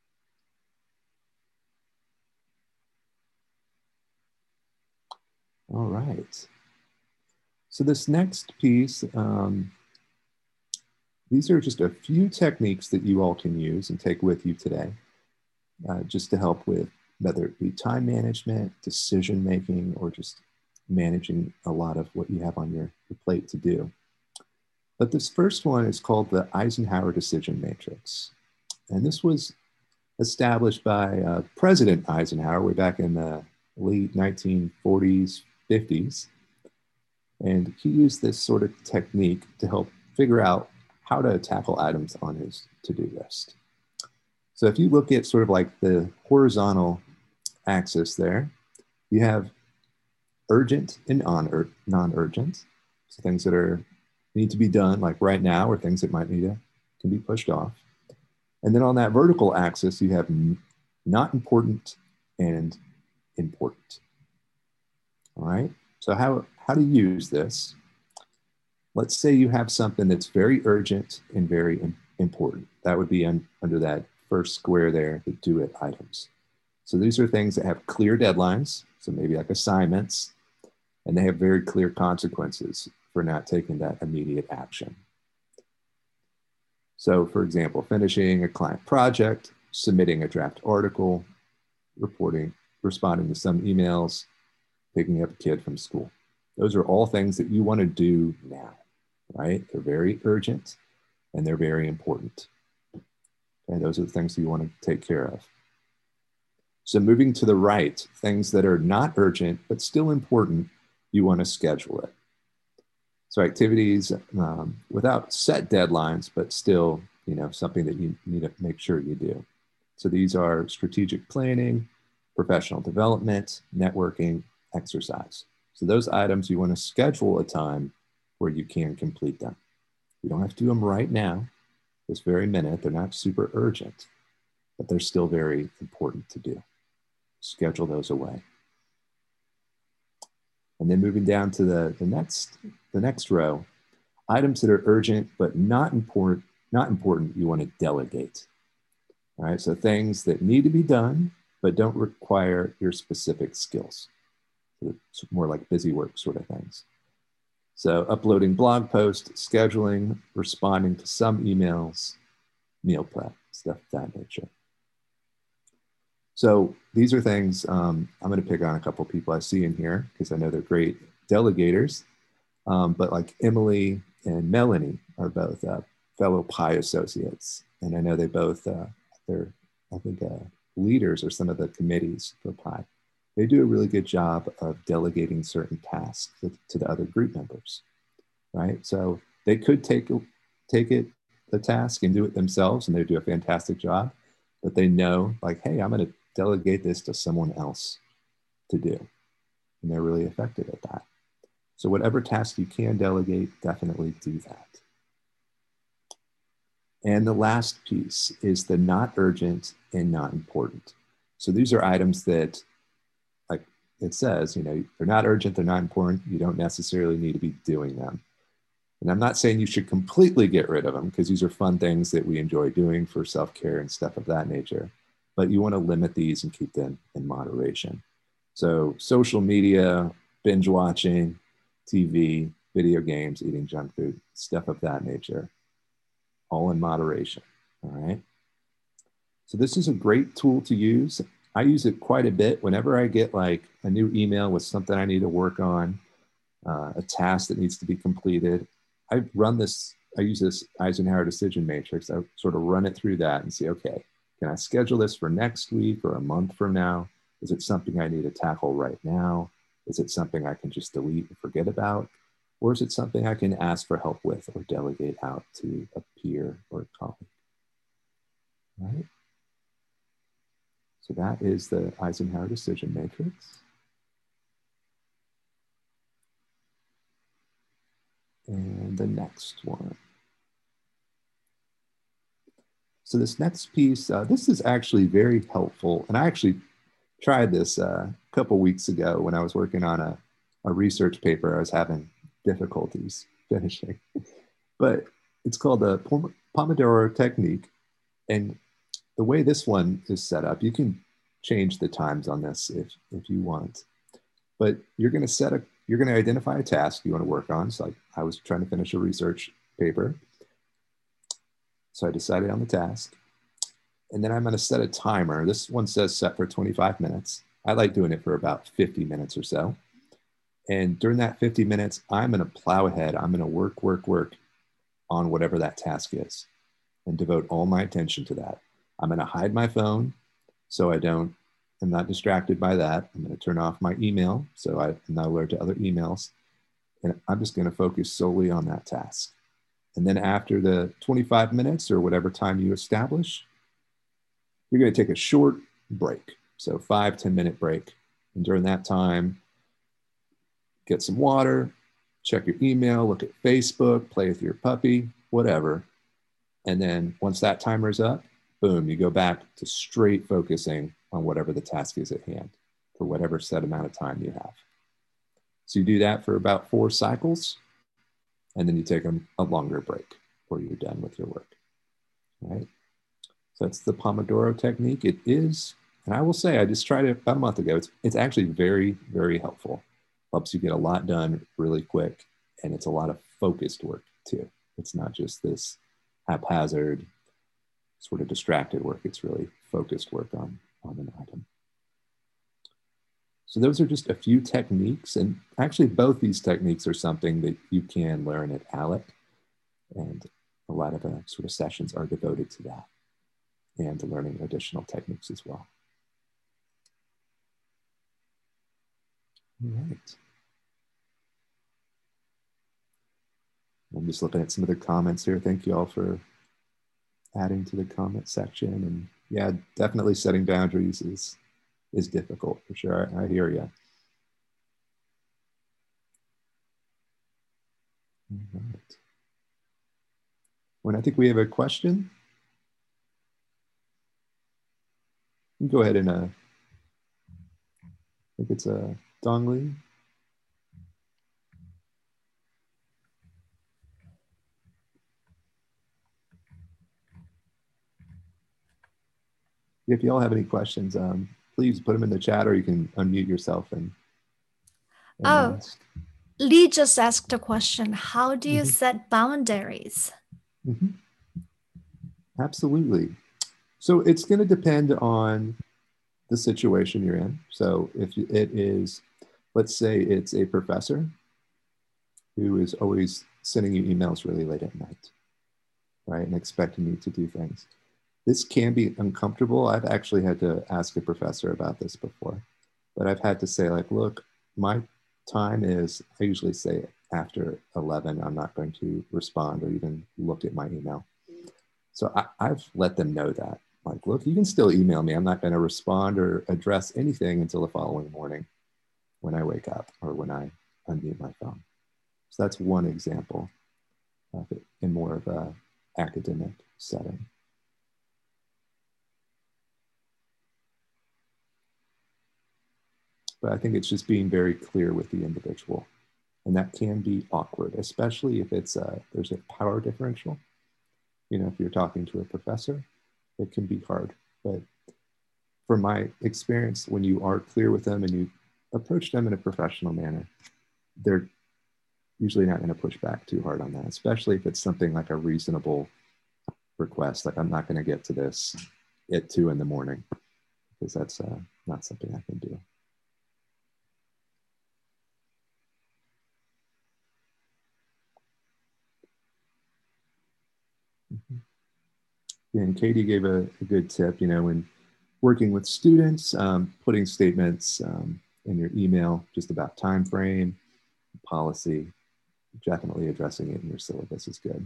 All right. So this next piece, um, these are just a few techniques that you all can use and take with you today, uh, just to help with whether it be time management, decision making, or just managing a lot of what you have on your, your plate to do. But this first one is called the Eisenhower Decision Matrix. And this was established by uh, President Eisenhower way back in the late nineteen forties, fifties. And he used this sort of technique to help figure out how to tackle items on his to-do list. So if you look at sort of like the horizontal axis there, you have urgent and non-urgent, so things that are need to be done like right now or things that might need to can be pushed off. And then on that vertical axis, you have not important and important. All right, so how, how to use this? Let's say you have something that's very urgent and very important. That would be un, under that first square there, the do it items. So these are things that have clear deadlines, so maybe like assignments, and they have very clear consequences for not taking that immediate action. So for example, finishing a client project, submitting a draft article, reporting, responding to some emails, picking up a kid from school. Those are all things that you want to do now, right? They're very urgent and they're very important. Okay, those are the things that you want to take care of. So moving to the right, things that are not urgent, but still important, you want to schedule it. So activities um, without set deadlines, but still, you know, something that you need to make sure you do. So these are strategic planning, professional development, networking, exercise. So those items, you want to schedule a time where you can complete them. You don't have to do them right now, this very minute. They're not super urgent, but they're still very important to do. Schedule those away. And then moving down to the, the, next, the next row, items that are urgent but not important, not important, you want to delegate. All right, so things that need to be done but don't require your specific skills. It's more like busy work sort of things. So uploading blog posts, scheduling, responding to some emails, meal prep, stuff of that nature. So these are things, um, I'm gonna pick on a couple people I see in here because I know they're great delegators, um, but like Emily and Melanie are both uh, fellow Pi associates. And I know they both, uh, they're, I think, uh, leaders or some of the committees for Pi. They do a really good job of delegating certain tasks to, to the other group members, right? So they could take, take it, the task and do it themselves, and they do a fantastic job, but they know like, hey, I'm gonna delegate this to someone else to do. And they're really effective at that. So whatever task you can delegate, definitely do that. And the last piece is the not urgent and not important. So these are items that, like it says, you know, they're not urgent, they're not important, you don't necessarily need to be doing them. And I'm not saying you should completely get rid of them because these are fun things that we enjoy doing for self-care and stuff of that nature, but you want to limit these and keep them in moderation. So social media, binge watching, T V, video games, eating junk food, stuff of that nature, all in moderation, all right? So this is a great tool to use. I use it quite a bit whenever I get like a new email with something I need to work on, uh, a task that needs to be completed. I run this, I use this Eisenhower decision matrix. I sort of run it through that and say, okay, can I schedule this for next week or a month from now? Is it something I need to tackle right now? Is it something I can just delete and forget about? Or is it something I can ask for help with or delegate out to a peer or a colleague? Right? So that is the Eisenhower decision matrix. And the next one. So this next piece, uh, this is actually very helpful. And I actually tried this uh, a couple weeks ago when I was working on a, a research paper I was having difficulties finishing. But it's called the Pomodoro technique. And the way this one is set up, you can change the times on this if, if you want. But you're gonna set a, you're gonna identify a task you wanna work on. So like I was trying to finish a research paper. So I decided on the task. And then I'm gonna set a timer. This one says set for twenty-five minutes. I like doing it for about fifty minutes or so. And during that fifty minutes, I'm gonna plow ahead. I'm gonna work, work, work on whatever that task is and devote all my attention to that. I'm gonna hide my phone so I don't, I'm not distracted by that. I'm gonna turn off my email so I'm not alert to other emails. And I'm just gonna focus solely on that task. And then after the twenty-five minutes or whatever time you establish, you're gonna take a short break. So five, ten minute break. And during that time, get some water, check your email, look at Facebook, play with your puppy, whatever. And then once that timer is up, boom, you go back to straight focusing on whatever the task is at hand for whatever set amount of time you have. So you do that for about four cycles, and then you take a, a longer break before you're done with your work, right? So that's the Pomodoro technique. It is, and I will say, I just tried it about a month ago. It's, it's actually very, very helpful. Helps you get a lot done really quick, and it's a lot of focused work too. It's not just this haphazard, sort of distracted work. It's really focused work on, on an item. So those are just a few techniques, and actually both these techniques are something that you can learn at ALEC, and a lot of uh, sort of sessions are devoted to that and to learning additional techniques as well. All right. I'm just looking at some of the comments here. Thank you all for adding to the comment section. And yeah, definitely setting boundaries is, is difficult for sure. I, I hear you. All right. When I think we have a question, you can go ahead and uh, I think it's a uh, Dongli. If you all have any questions, um, please put them in the chat, or you can unmute yourself and, and oh, ask. Lee just asked a question. How do you Mm-hmm. set boundaries? Mm-hmm. Absolutely. So it's going to depend on the situation you're in. So if it is, let's say it's a professor who is always sending you emails really late at night, right, and expecting you to do things. This can be uncomfortable. I've actually had to ask a professor about this before, but I've had to say, like, look, my time is, I usually say after eleven, I'm not going to respond or even look at my email. So I, I've let them know that, like, look, you can still email me. I'm not going to respond or address anything until the following morning when I wake up or when I unmute my phone. So that's one example of it in more of a academic setting. But I think it's just being very clear with the individual. And that can be awkward, especially if it's a, there's a power differential. You know, if you're talking to a professor, it can be hard. But from my experience, when you are clear with them and you approach them in a professional manner, they're usually not going to push back too hard on that, especially if it's something like a reasonable request. Like, I'm not going to get to this at two in the morning, because that's uh, not something I can do. Mm-hmm. And Katie gave a, a good tip, you know, when working with students, um, putting statements um, in your email just about time frame, policy, definitely addressing it in your syllabus is good.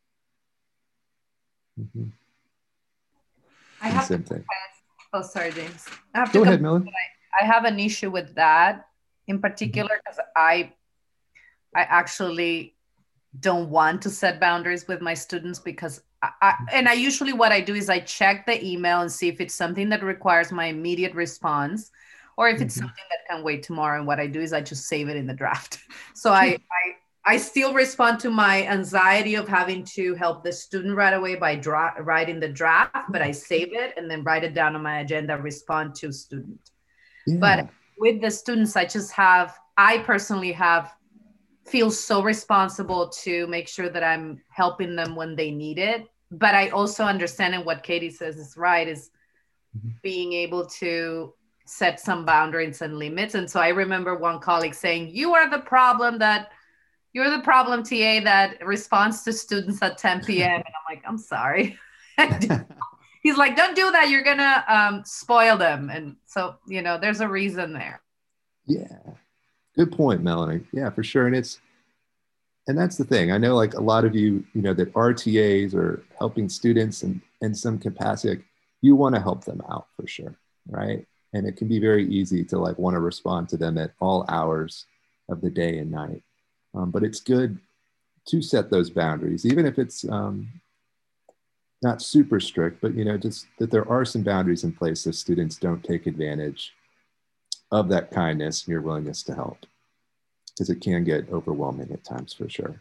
Mm-hmm. I have to confess, oh, sorry, James. I have Go to ahead, Melanie. I, I have an issue with that in particular, because mm-hmm. I, I actually don't want to set boundaries with my students, because I, I, and I usually what I do is I check the email and see if it's something that requires my immediate response, or if it's mm-hmm. something that can wait tomorrow. And what I do is I just save it in the draft. So I, I I still respond to my anxiety of having to help the student right away by dra- writing the draft, but I save it and then write it down on my agenda, respond to student. Yeah. But with the students, I just have, I personally have, feel so responsible to make sure that I'm helping them when they need it. But I also understand, and what Katie says is right, is mm-hmm. being able to set some boundaries and limits. And so I remember one colleague saying, you are the problem that You're the problem T A that responds to students at ten p.m. And I'm like, I'm sorry. He's like, don't do that. You're going to um, spoil them. And so, you know, there's a reason there. Yeah. Good point, Melanie. Yeah, for sure. And it's, and that's the thing. I know, like, a lot of you, you know, that are T As or helping students in, in some capacity, you want to help them out for sure. Right. And it can be very easy to, like, want to respond to them at all hours of the day and night. Um, but it's good to set those boundaries, even if it's um, not super strict, but, you know, just that there are some boundaries in place so students don't take advantage of that kindness and your willingness to help, because it can get overwhelming at times for sure.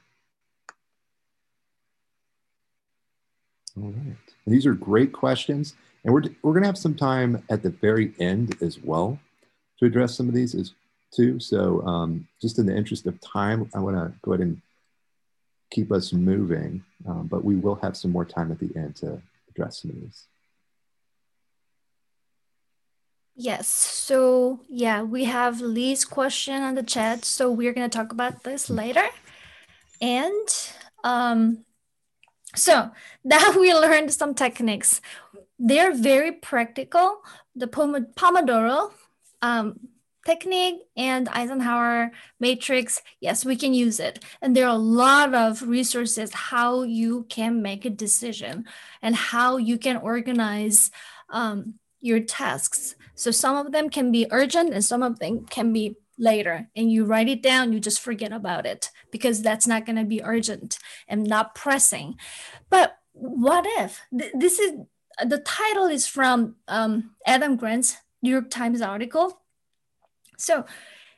All right. And these are great questions. And we're, we're going to have some time at the very end as well to address some of these as too. So um, just in the interest of time, I want to go ahead and keep us moving, um, but we will have some more time at the end to address some of these. Yes, so yeah, we have Lee's question on the chat, so we're going to talk about this later. And um, so now we learned some techniques. They're very practical. The Pomodoro um, technique and Eisenhower matrix, yes, we can use it. And there are a lot of resources how you can make a decision and how you can organize um, your tasks. So some of them can be urgent and some of them can be later. And you write it down, you just forget about it because that's not going to be urgent and not pressing. But what if this is, the title is from um, Adam Grant's New York Times article. So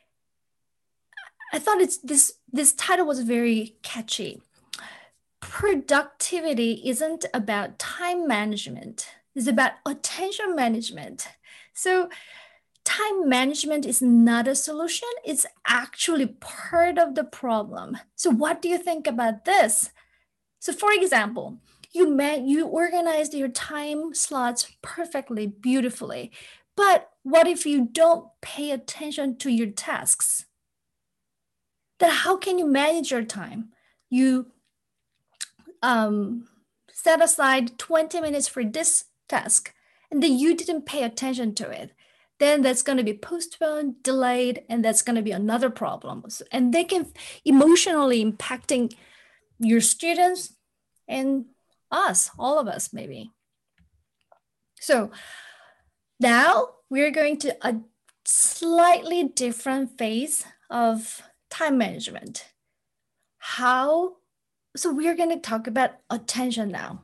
I thought it's this, this title was very catchy. Productivity isn't about time management. It's about attention management. So time management is not a solution. It's actually part of the problem. So what do you think about this? So for example, you man, you organized your time slots perfectly, beautifully. But what if you don't pay attention to your tasks? Then how can you manage your time? You um, set aside twenty minutes for this task, and then you didn't pay attention to it. Then that's going to be postponed, delayed, and that's going to be another problem. And they can emotionally impacting your students and us, all of us maybe. So now we're going to a slightly different phase of time management. How, so we're going to talk about attention now.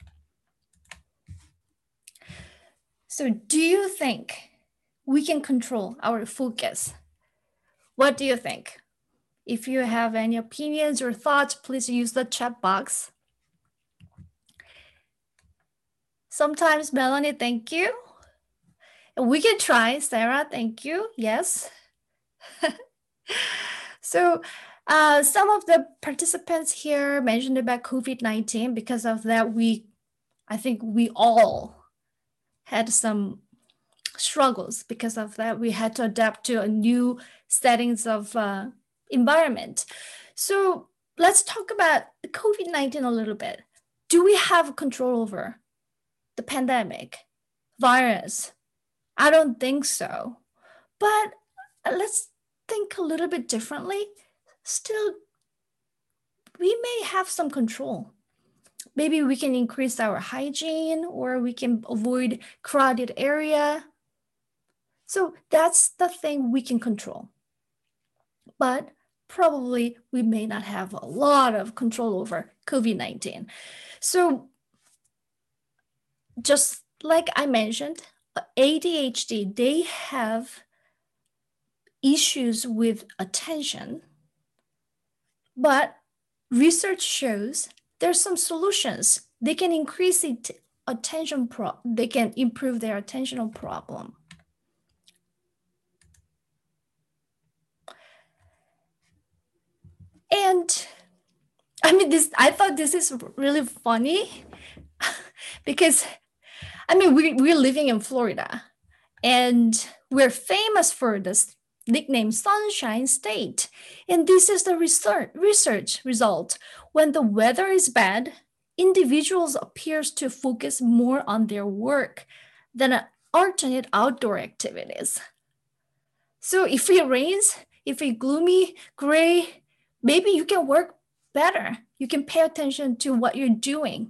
So do you think we can control our focus? What do you think? If you have any opinions or thoughts, please use the chat box. Sometimes Melanie, thank you. We can try. Sarah, thank you. Yes. So uh, some of the participants here mentioned about COVID nineteen. Because of that, we, I think we all had some struggles. Because of that, we had to adapt to a new settings of uh, environment. So let's talk about COVID nineteen a little bit. Do we have control over the pandemic, virus? I don't think so. But let's think a little bit differently. Still, we may have some control. Maybe we can increase our hygiene, or we can avoid crowded area. So that's the thing we can control. But probably we may not have a lot of control over COVID nineteen. So just like I mentioned, A D H D, they have issues with attention, but research shows there's some solutions. They can increase it attention pro they can improve their attentional problem. And I mean, this, I thought this is really funny because, I mean, we, we're living in Florida and we're famous for this nickname Sunshine State. And this is the research, research result. When the weather is bad, individuals appears to focus more on their work than alternate outdoor activities. So if it rains, if it's gloomy, gray, maybe you can work better. You can pay attention to what you're doing.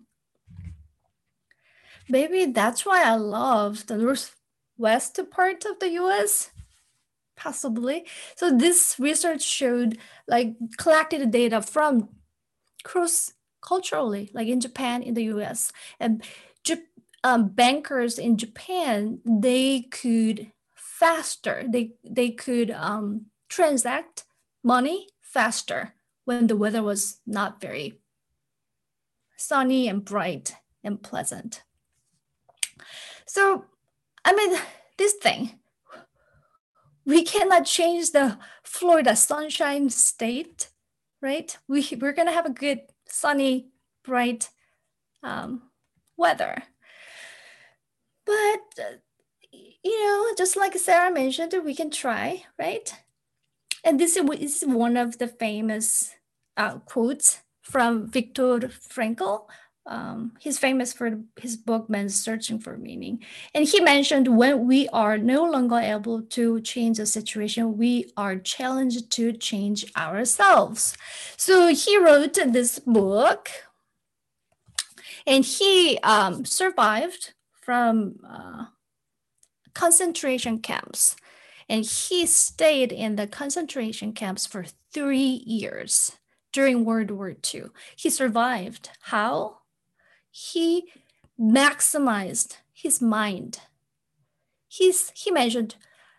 Maybe that's why I love the northwest part of the U S, possibly. So this research showed, like, collected data from cross-culturally, like in Japan, in the U S. And um, bankers in Japan, they could faster, they, they could um, transact money faster when the weather was not very sunny and bright and pleasant. So, I mean, this thing, we cannot change the Florida Sunshine State, right? We, we're gonna have a good, sunny, bright um, weather. But, uh, you know, just like Sarah mentioned, we can try, right? And this is one of the famous uh, quotes from Viktor Frankl. Um, he's famous for his book, Man's Searching for Meaning. And he mentioned, when we are no longer able to change the situation, we are challenged to change ourselves. So he wrote this book, and he um, survived from uh, concentration camps. And he stayed in the concentration camps for three years during World War Two. He survived. How? He maximized his mind. He's, he mentioned,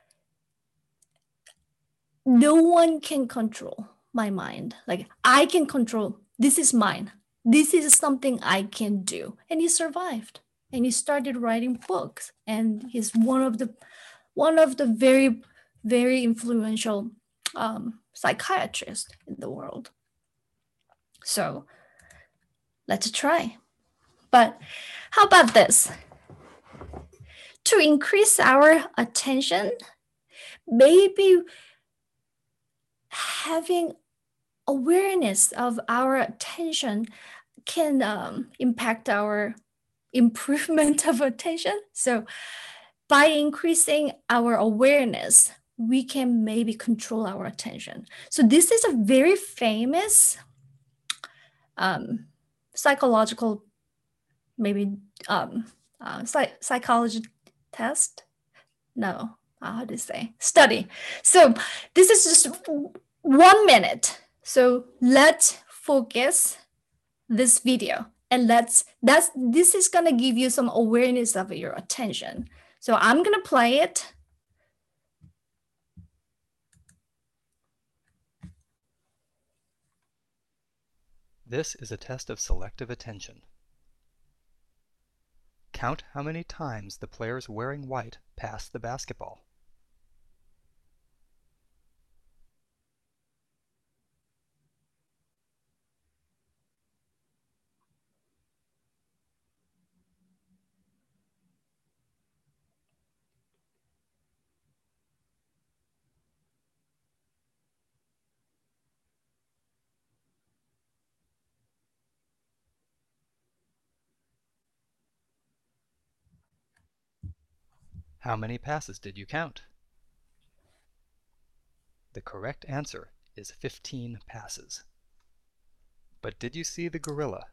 no one can control my mind. Like, I can control, this is mine. This is something I can do. And he survived. and he started writing books, and he's one of the one of the very, very influential um, psychiatrists in the world. So let's try. But how about this? To increase our attention, maybe having awareness of our attention can um, impact our improvement of attention. So by increasing our awareness, we can maybe control our attention. So this is a very famous um, psychological, maybe um, uh, psych- psychology test. No, how do you say? Study. So this is just one minute. So let's focus this video, and let's that's this is gonna give you some awareness of your attention. So I'm gonna play it. This is a test of selective attention. Count how many times the players wearing white pass the basketball. How many passes did you count? The correct answer is fifteen passes. But did you see the gorilla?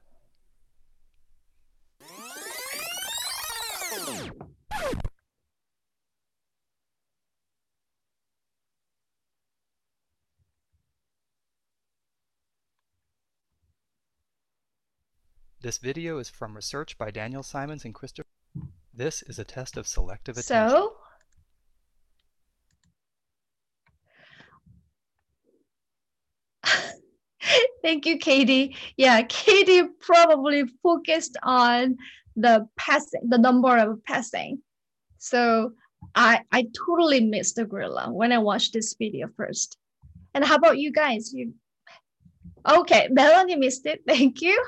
This video is from research by Daniel Simons and Christopher. This is a test of selective attention. So thank you, Katie. Yeah, Katie probably focused on the passing, the number of passing. So I I totally missed the gorilla when I watched this video first. And how about you guys? You okay? Melanie missed it. Thank you.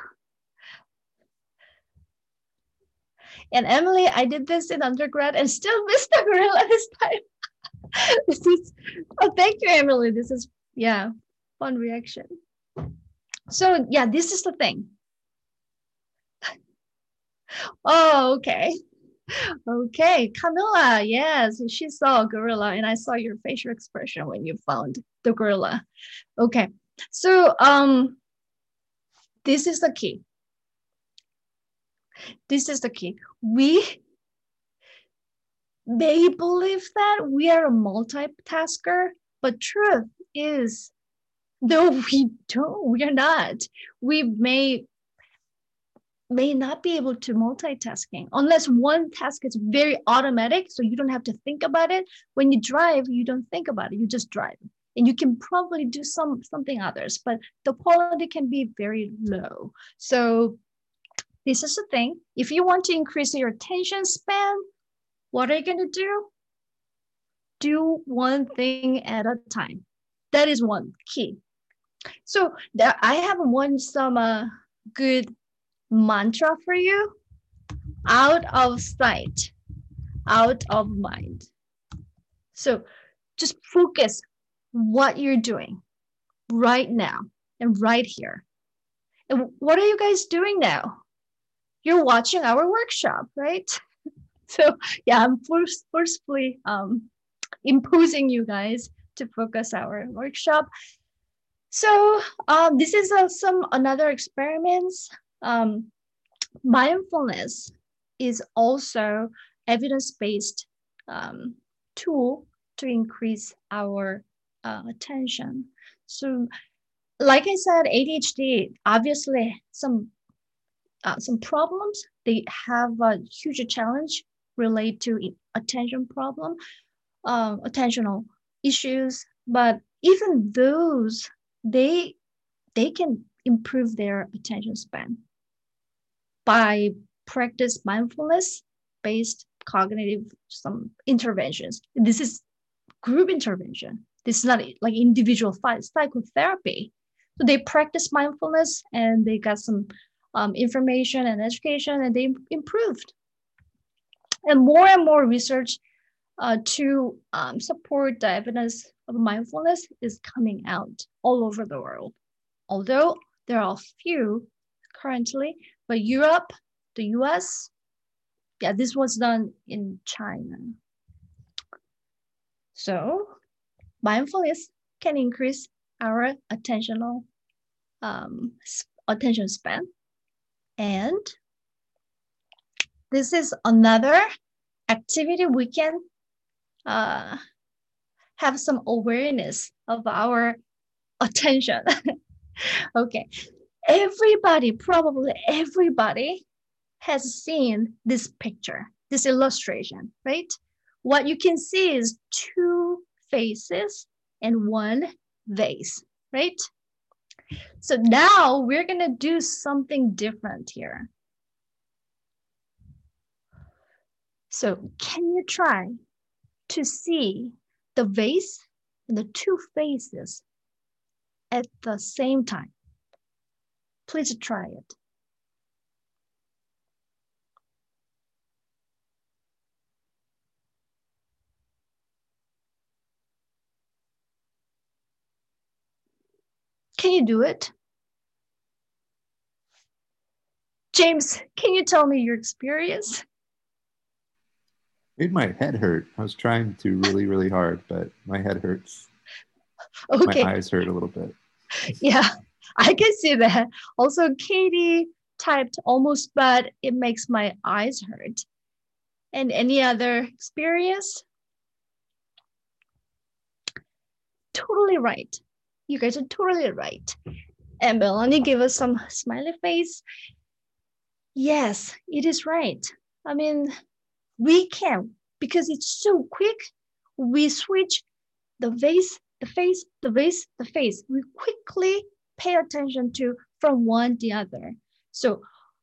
And Emily, I did this in undergrad and still missed the gorilla this time. This is oh, thank you, Emily. This is yeah, fun reaction. So yeah, this is the thing. Oh, okay. Okay, Camilla, yes, she saw a gorilla, and I saw your facial expression when you found the gorilla. Okay, so um, this is the key. This is the key. We may believe that we are a multitasker, but truth is, no, we don't. We are not. We may may not be able to multitasking unless one task is very automatic, so you don't have to think about it. When you drive, you don't think about it. You just drive, and you can probably do some something others, but the quality can be very low. So this is the thing. If you want to increase your attention span, what are you going to do? Do one thing at a time. That is one key. So there, I have one some uh, good mantra for you. Out of sight, out of mind. So just focus what you're doing right now and right here. And what are you guys doing now? You're watching our workshop, right? So yeah, I'm force, forcefully um, imposing you guys to focus our workshop. So um, this is uh, some another experiments. Um, mindfulness is also evidence-based um, tool to increase our uh, attention. So like I said, A D H D, obviously some Uh, some problems. They have a huge challenge related to attention problem, um, attentional issues. But even those, they they can improve their attention span by practice mindfulness-based cognitive some interventions. This is group intervention. This is not like individual psychotherapy. So they practice mindfulness and they got some um, information and education, and they improved. And more and more research uh, to um, support the evidence of mindfulness is coming out all over the world. Although there are a few currently, but Europe, the U S, yeah, this was done in China. So mindfulness can increase our attentional um, attention span. And this is another activity we can uh, have some awareness of our attention. Okay, everybody, probably everybody has seen this picture, this illustration, right? What you can see is two faces and one vase, right? So now we're gonna do something different here. So can you try to see the vase and the two faces at the same time? Please try it. Can you do it? James, can you tell me your experience? Made my head hurt. I was trying to really, really hard, but my head hurts. Okay. My eyes hurt a little bit. Yeah, I can see that. Also, Katie typed almost, but it makes my eyes hurt. And any other experience? Totally right. You guys are totally right. And Melanie gave us some smiley face. Yes, it is right. I mean, we can, because it's so quick, we switch the vase, the face, the vase, the face. We quickly pay attention to from one to the other. So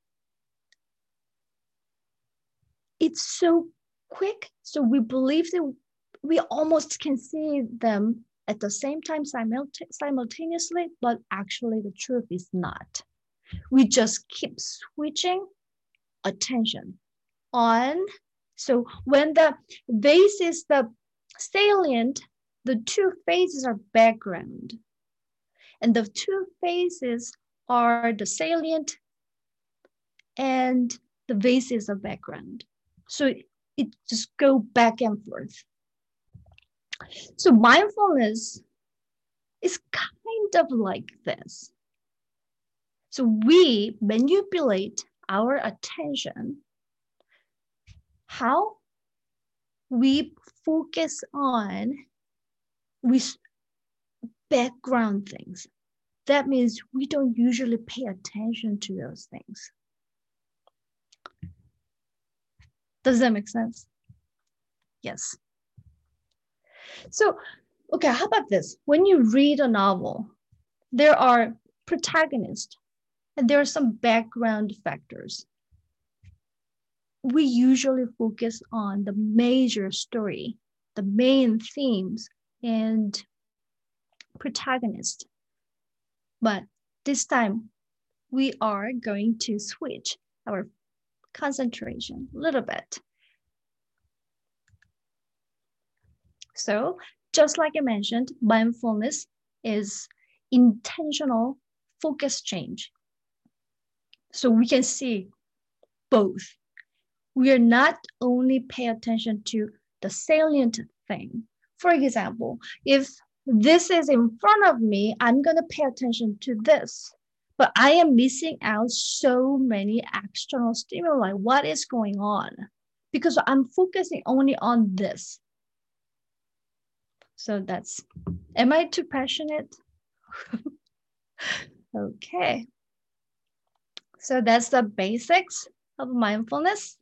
it's so quick. So we believe that we almost can see them at the same time simultaneously, but actually the truth is not. We just keep switching attention on. So when the vase is the salient, the two faces are background. And the two faces are the salient and the vase is a background. So it, it just go back and forth. So mindfulness is kind of like this. So we manipulate our attention. How? We focus on we background things. That means we don't usually pay attention to those things. Does that make sense? Yes. So, okay, how about this? When you read a novel, there are protagonists and there are some background factors. We usually focus on the major story, the main themes and protagonist. But this time we are going to switch our concentration a little bit. So just like I mentioned, mindfulness is intentional focus change. So we can see both. We are not only pay attention to the salient thing. For example, if this is in front of me, I'm gonna pay attention to this, but I am missing out so many external stimuli. What is going on? Because I'm focusing only on this. So that's, am I too passionate? Okay. So that's the basics of mindfulness.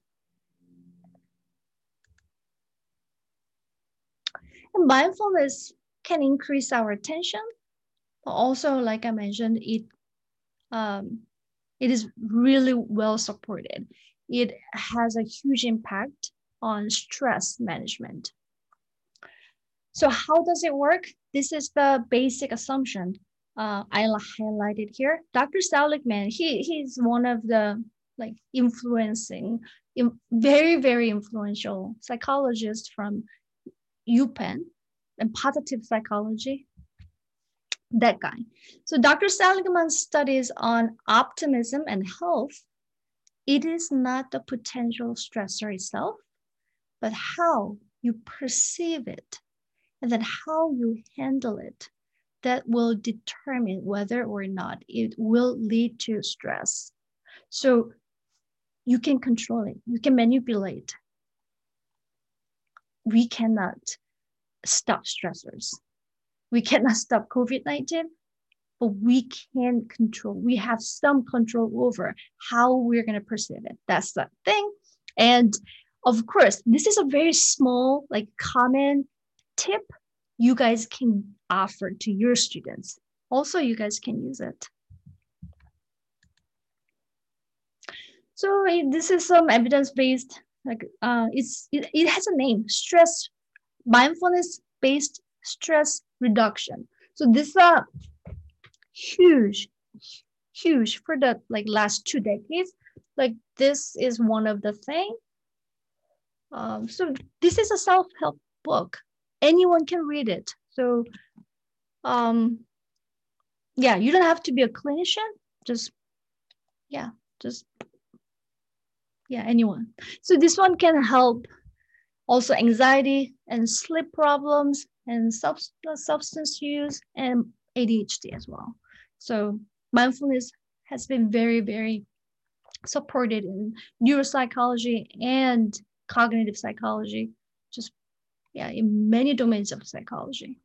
And mindfulness can increase our attention, but also, like I mentioned, it, um, it is really well supported. it has a huge impact on stress management. So how does it work? This is the basic assumption. Uh, I highlighted here. Doctor Seligman, he, he's one of the like influencing, in, very, very influential psychologists from UPenn and positive psychology, that guy. So Doctor Seligman's studies on optimism and health, it is not the potential stressor itself, but how you perceive it and then how you handle it that will determine whether or not it will lead to stress. So you can control it, you can manipulate. We cannot stop stressors. We cannot stop COVID nineteen, but we can control, we have some control over how we're gonna perceive it. That's the thing. And of course, this is a very small, like common tip you guys can offer to your students. Also, you guys can use it. So this is some evidence-based, like uh, it's it, it has a name, stress, mindfulness-based stress reduction. So this is uh, huge, huge for the like last two decades. Like this is one of the thing. Um, so this is a self-help book. Anyone can read it. So um, yeah, you don't have to be a clinician. Just yeah, just yeah, anyone. So this one can help also anxiety and sleep problems and sub substance use and A D H D as well. So mindfulness has been very, very supported in neuropsychology and cognitive psychology, just yeah, in many domains of psychology.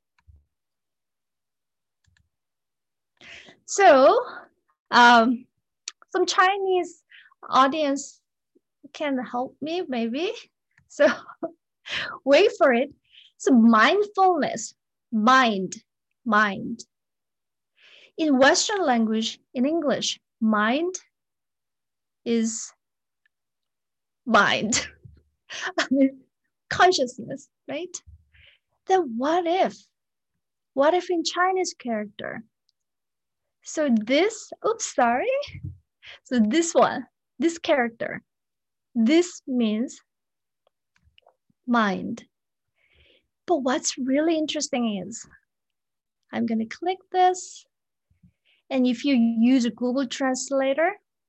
So um, some Chinese audience can help me maybe. So wait for it. So mindfulness, mind, mind. In Western language, in English, mind is mind, I mean, consciousness, right? Then what if, what if in Chinese character? So this, oops, sorry. So this one, this character, this means mind. But what's really interesting is, I'm gonna click this, and if you use a Google Translator,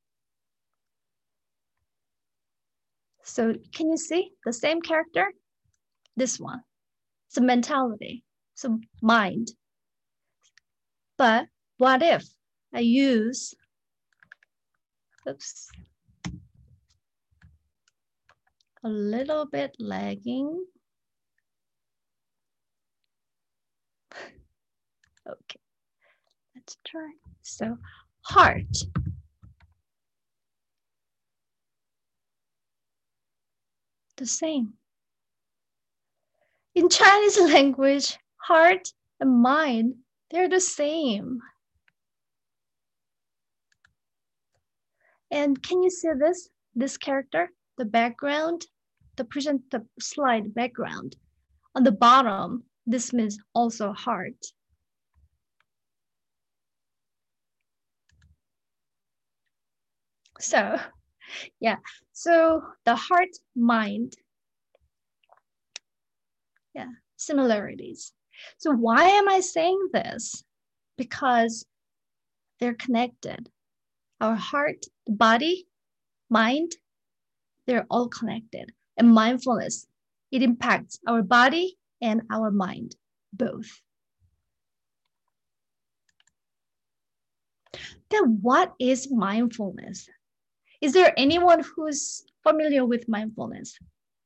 so can you see the same character? This one, it's a mentality, so mind. But what if I use, oops, a little bit lagging. Okay, let's try. So heart. The same. In Chinese language, heart and mind, they're the same. And can you see this, this character, the background, the present, the slide background. On the bottom, this means also heart. So, yeah, so the heart, mind, yeah, similarities. So why am I saying this? Because they're connected. Our heart, the body, mind, they're all connected. And mindfulness, it impacts our body and our mind, both. Then what is mindfulness? Is there anyone who's familiar with mindfulness?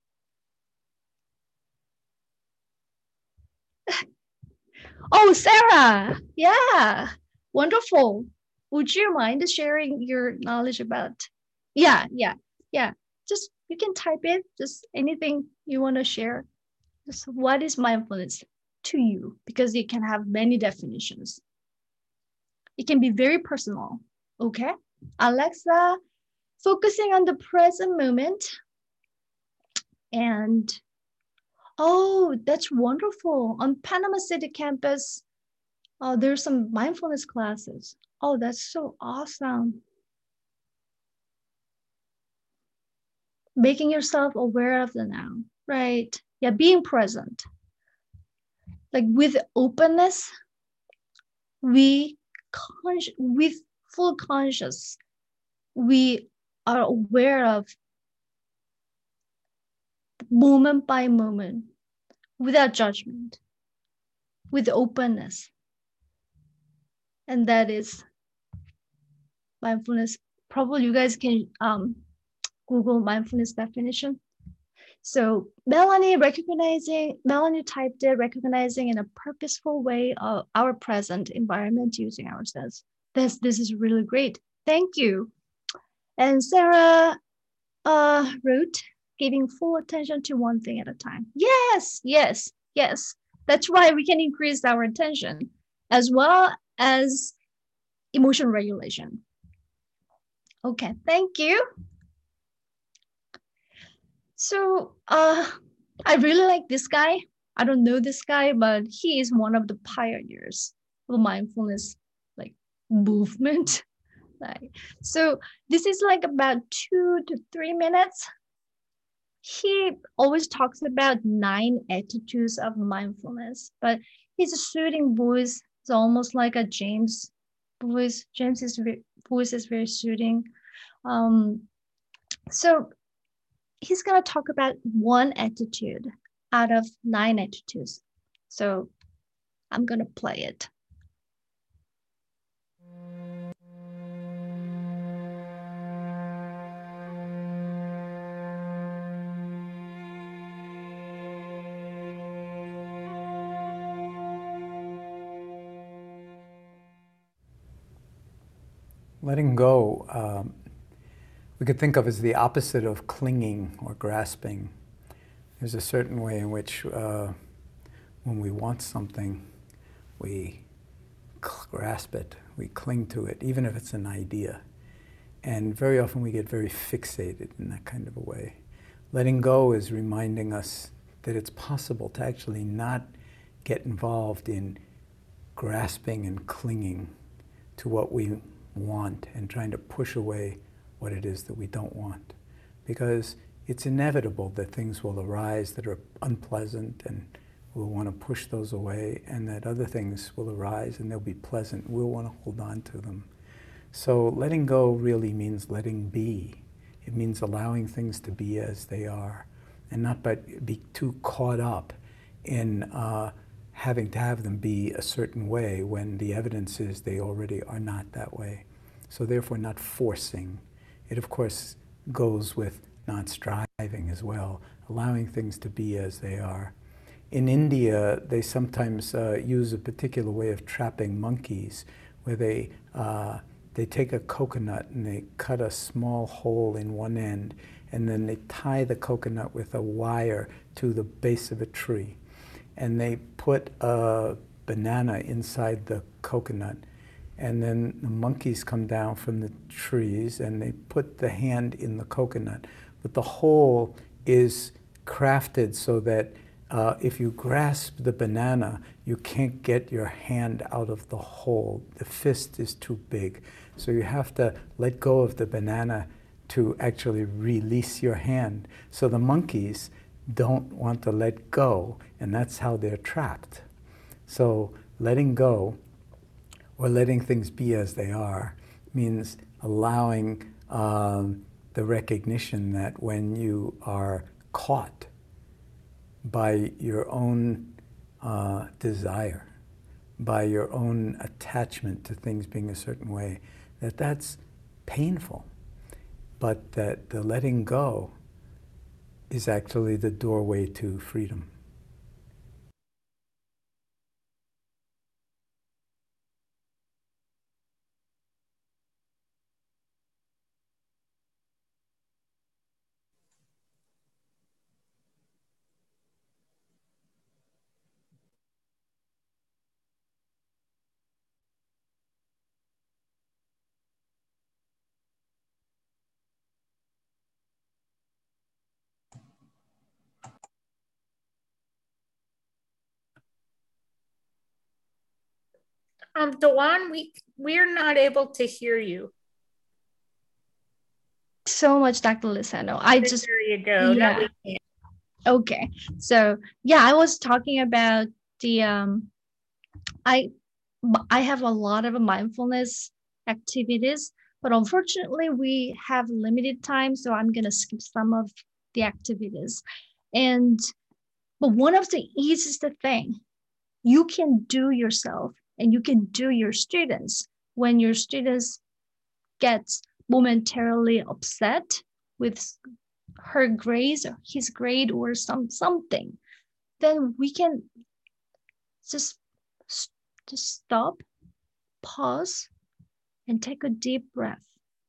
Oh, Sarah, yeah, wonderful. Would you mind sharing your knowledge about? Yeah, yeah, yeah. Just, you can type it, just anything you want to share. Just what is mindfulness to you? Because it can have many definitions. It can be very personal, okay? Alexa, focusing on the present moment. And oh, that's wonderful. On Panama City campus, uh, there's some mindfulness classes. Oh, that's so awesome. Making yourself aware of the now, right? Yeah, being present. Like with openness, we con- with full conscious, we are aware of moment by moment, without judgment, with openness. And that is mindfulness. Probably you guys can um, Google mindfulness definition. So Melanie recognizing, Melanie typed it, recognizing in a purposeful way of our present environment using our sense. This, this is really great. Thank you. And Sarah uh, wrote, giving full attention to one thing at a time. Yes, yes, yes. That's why we can increase our attention as well as emotion regulation. Okay, thank you. So uh, I really like this guy. I don't know this guy, but he is one of the pioneers of mindfulness like movement. Like, so this is like about two to three minutes. He always talks about nine attitudes of mindfulness, but his soothing voice is almost like a James voice. James's voice is very soothing. Um, so he's going to talk about one attitude out of nine attitudes. So I'm going to play it. Letting go, um, we could think of as the opposite of clinging or grasping. There's a certain way in which uh, when we want something, we grasp it, we cling to it, even if it's an idea. And very often we get very fixated in that kind of a way. Letting go is reminding us that it's possible to actually not get involved in grasping and clinging to what we want and trying to push away what it is that we don't want. Because it's inevitable that things will arise that are unpleasant and we'll want to push those away, and that other things will arise and they'll be pleasant. We'll want to hold on to them. So letting go really means letting be. It means allowing things to be as they are and not but be too caught up in uh, having to have them be a certain way when the evidence is they already are not that way. So therefore not forcing. It of course goes with not striving as well, allowing things to be as they are. In India, they sometimes uh, use a particular way of trapping monkeys where they, uh, they take a coconut and they cut a small hole in one end, and then they tie the coconut with a wire to the base of a tree. And they put a banana inside the coconut, and then the monkeys come down from the trees and they put the hand in the coconut. But the hole is crafted so that uh, if you grasp the banana, you can't get your hand out of the hole. The fist is too big. So you have to let go of the banana to actually release your hand. So the monkeys don't want to let go, and that's how they're trapped. So letting go, or letting things be as they are, means allowing um, the recognition that when you are caught by your own uh, desire, by your own attachment to things being a certain way, that that's painful, but that the letting go is actually the doorway to freedom. Um, Dewan, we, we're not able to hear you. So much, Doctor Lozano. I just, there you go. Yeah. Now we can. Okay. So yeah, I was talking about the, um, I, I have a lot of mindfulness activities, but unfortunately we have limited time. So I'm going to skip some of the activities. And, but one of the easiest thing you can do yourself and you can do your students when your students get momentarily upset with her grades or his grade or some something, then we can just, just stop, pause, and take a deep breath.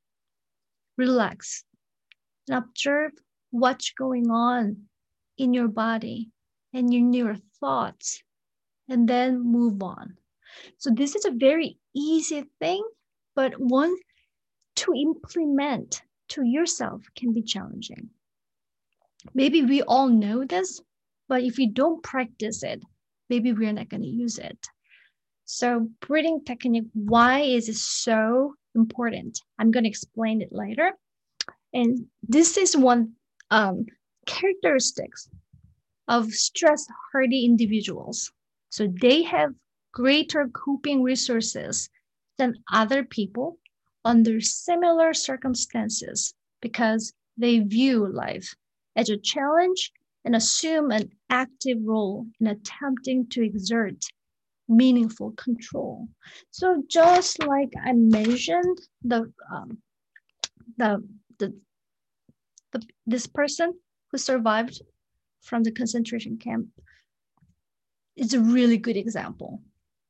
Relax and observe what's going on in your body and in your thoughts, and then move on. So this is a very easy thing, but one to implement to yourself can be challenging. Maybe we all know this, but if we don't practice it, maybe we're not going to use it. So breathing technique, why is it so important? I'm going to explain it later. And this is one um, characteristics of stress-hardy individuals. So they have greater coping resources than other people under similar circumstances because they view life as a challenge and assume an active role in attempting to exert meaningful control. So just like I mentioned, the um, the, the the this person who survived from the concentration camp is a really good example.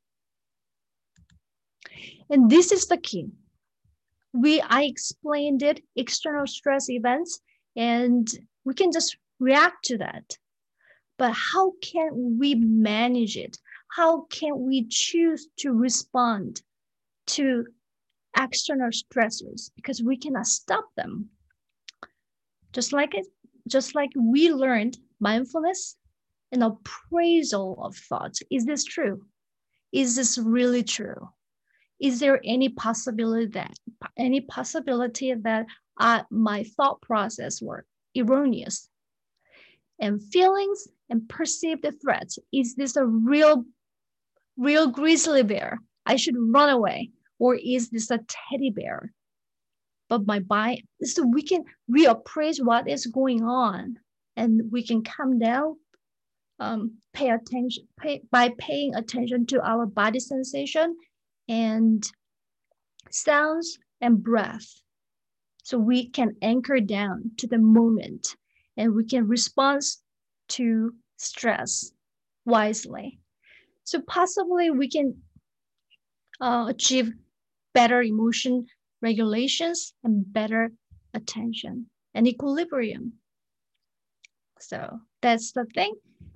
And this is the key. We I explained it, external stress events, and we can just react to that. But how can we manage it? How can we choose to respond to external stressors? Because we cannot stop them. Just like it, just like we learned mindfulness and appraisal of thoughts. Is this true? Is this really true? Is there any possibility that any possibility that uh, my thought process were erroneous? And feelings and perceived threats. Is this a real, real grizzly bear? I should run away. Or is this a teddy bear? But my body, so we can reappraise what is going on, and we can calm down, um, pay attention pay, by paying attention to our body sensation and sounds and breath. So we can anchor down to the moment and we can respond to stress wisely. So possibly we can uh, achieve better emotion regulations and better attention and equilibrium. So that's the thing.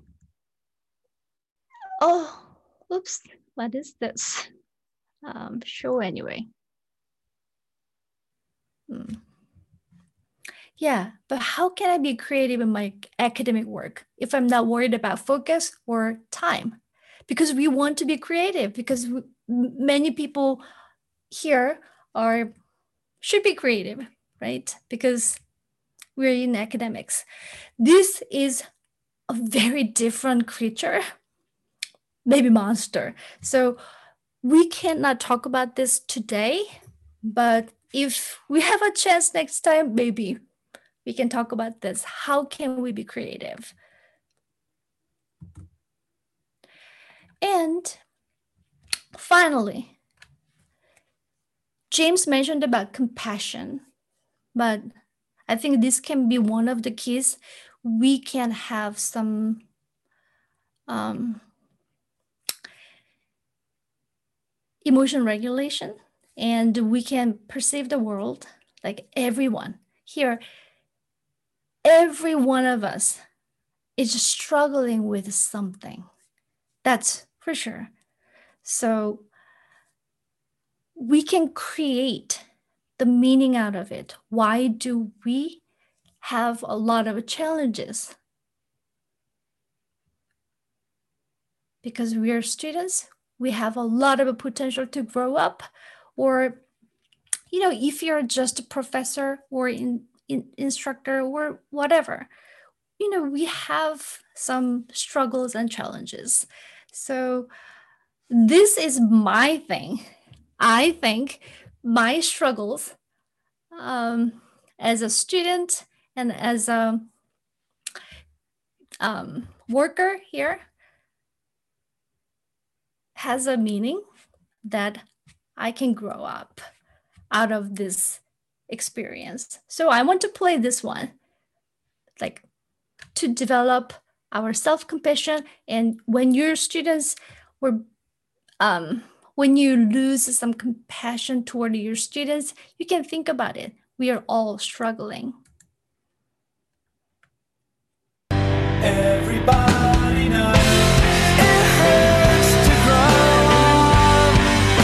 Oh, oops, what is this? Um, show anyway. Hmm. Yeah, but how can I be creative in my academic work if I'm not worried about focus or time? Because we want to be creative, because we, many people here are should be creative, right? Because we're in academics. This is a very different creature, maybe monster. So we cannot talk about this today, but if we have a chance next time, maybe we can talk about this. How can we be creative? And finally, James mentioned about compassion, but I think this can be one of the keys. We can have some um, emotion regulation, and we can perceive the world like everyone here. Every one of us is struggling with something. That's for sure. So we can create the meaning out of it. Why do we have a lot of challenges? Because we are students, we have a lot of potential to grow up, or, you know, if you're just a professor or in, in instructor or whatever, you know, we have some struggles and challenges. So this is my thing. I think my struggles um, as a student and as a um, worker here has a meaning that I can grow up out of this experience. So I want to play this one, like to develop our self-compassion. And when your students were, um, when you lose some compassion toward your students, you can think about it. We are all struggling. Everybody knows it hurts to grow up.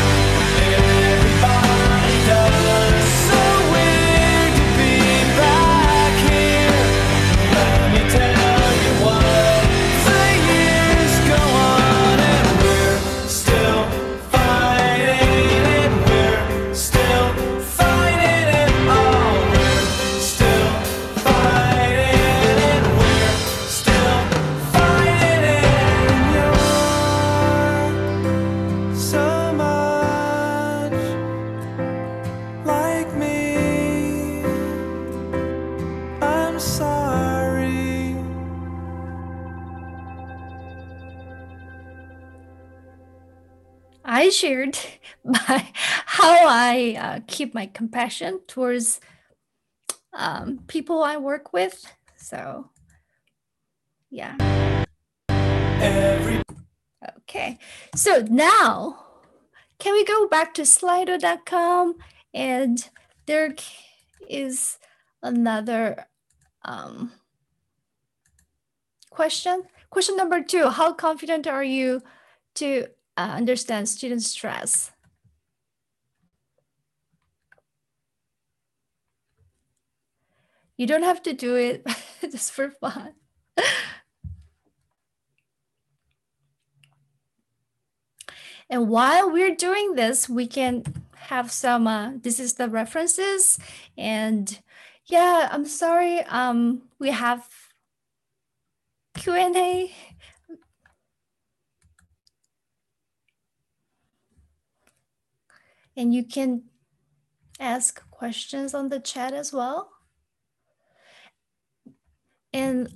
Everybody does. So weird to be back here. Let me tell you what, the years go on and we're still fighting it. We're still fighting it. Oh, we're still fighting it. We're still fighting it. You're so much like me. I'm sorry. I shared by how I uh, keep my compassion towards um, people I work with. So, yeah. Every Okay. So now, can we go back to Slido dot com? And there is another um, question. Question number two, how confident are you to uh, understand student stress? You don't have to do it just for fun. And while we're doing this, we can have some, uh, this is the references. And yeah, I'm sorry, um, we have Q and A. And you can ask questions on the chat as well. And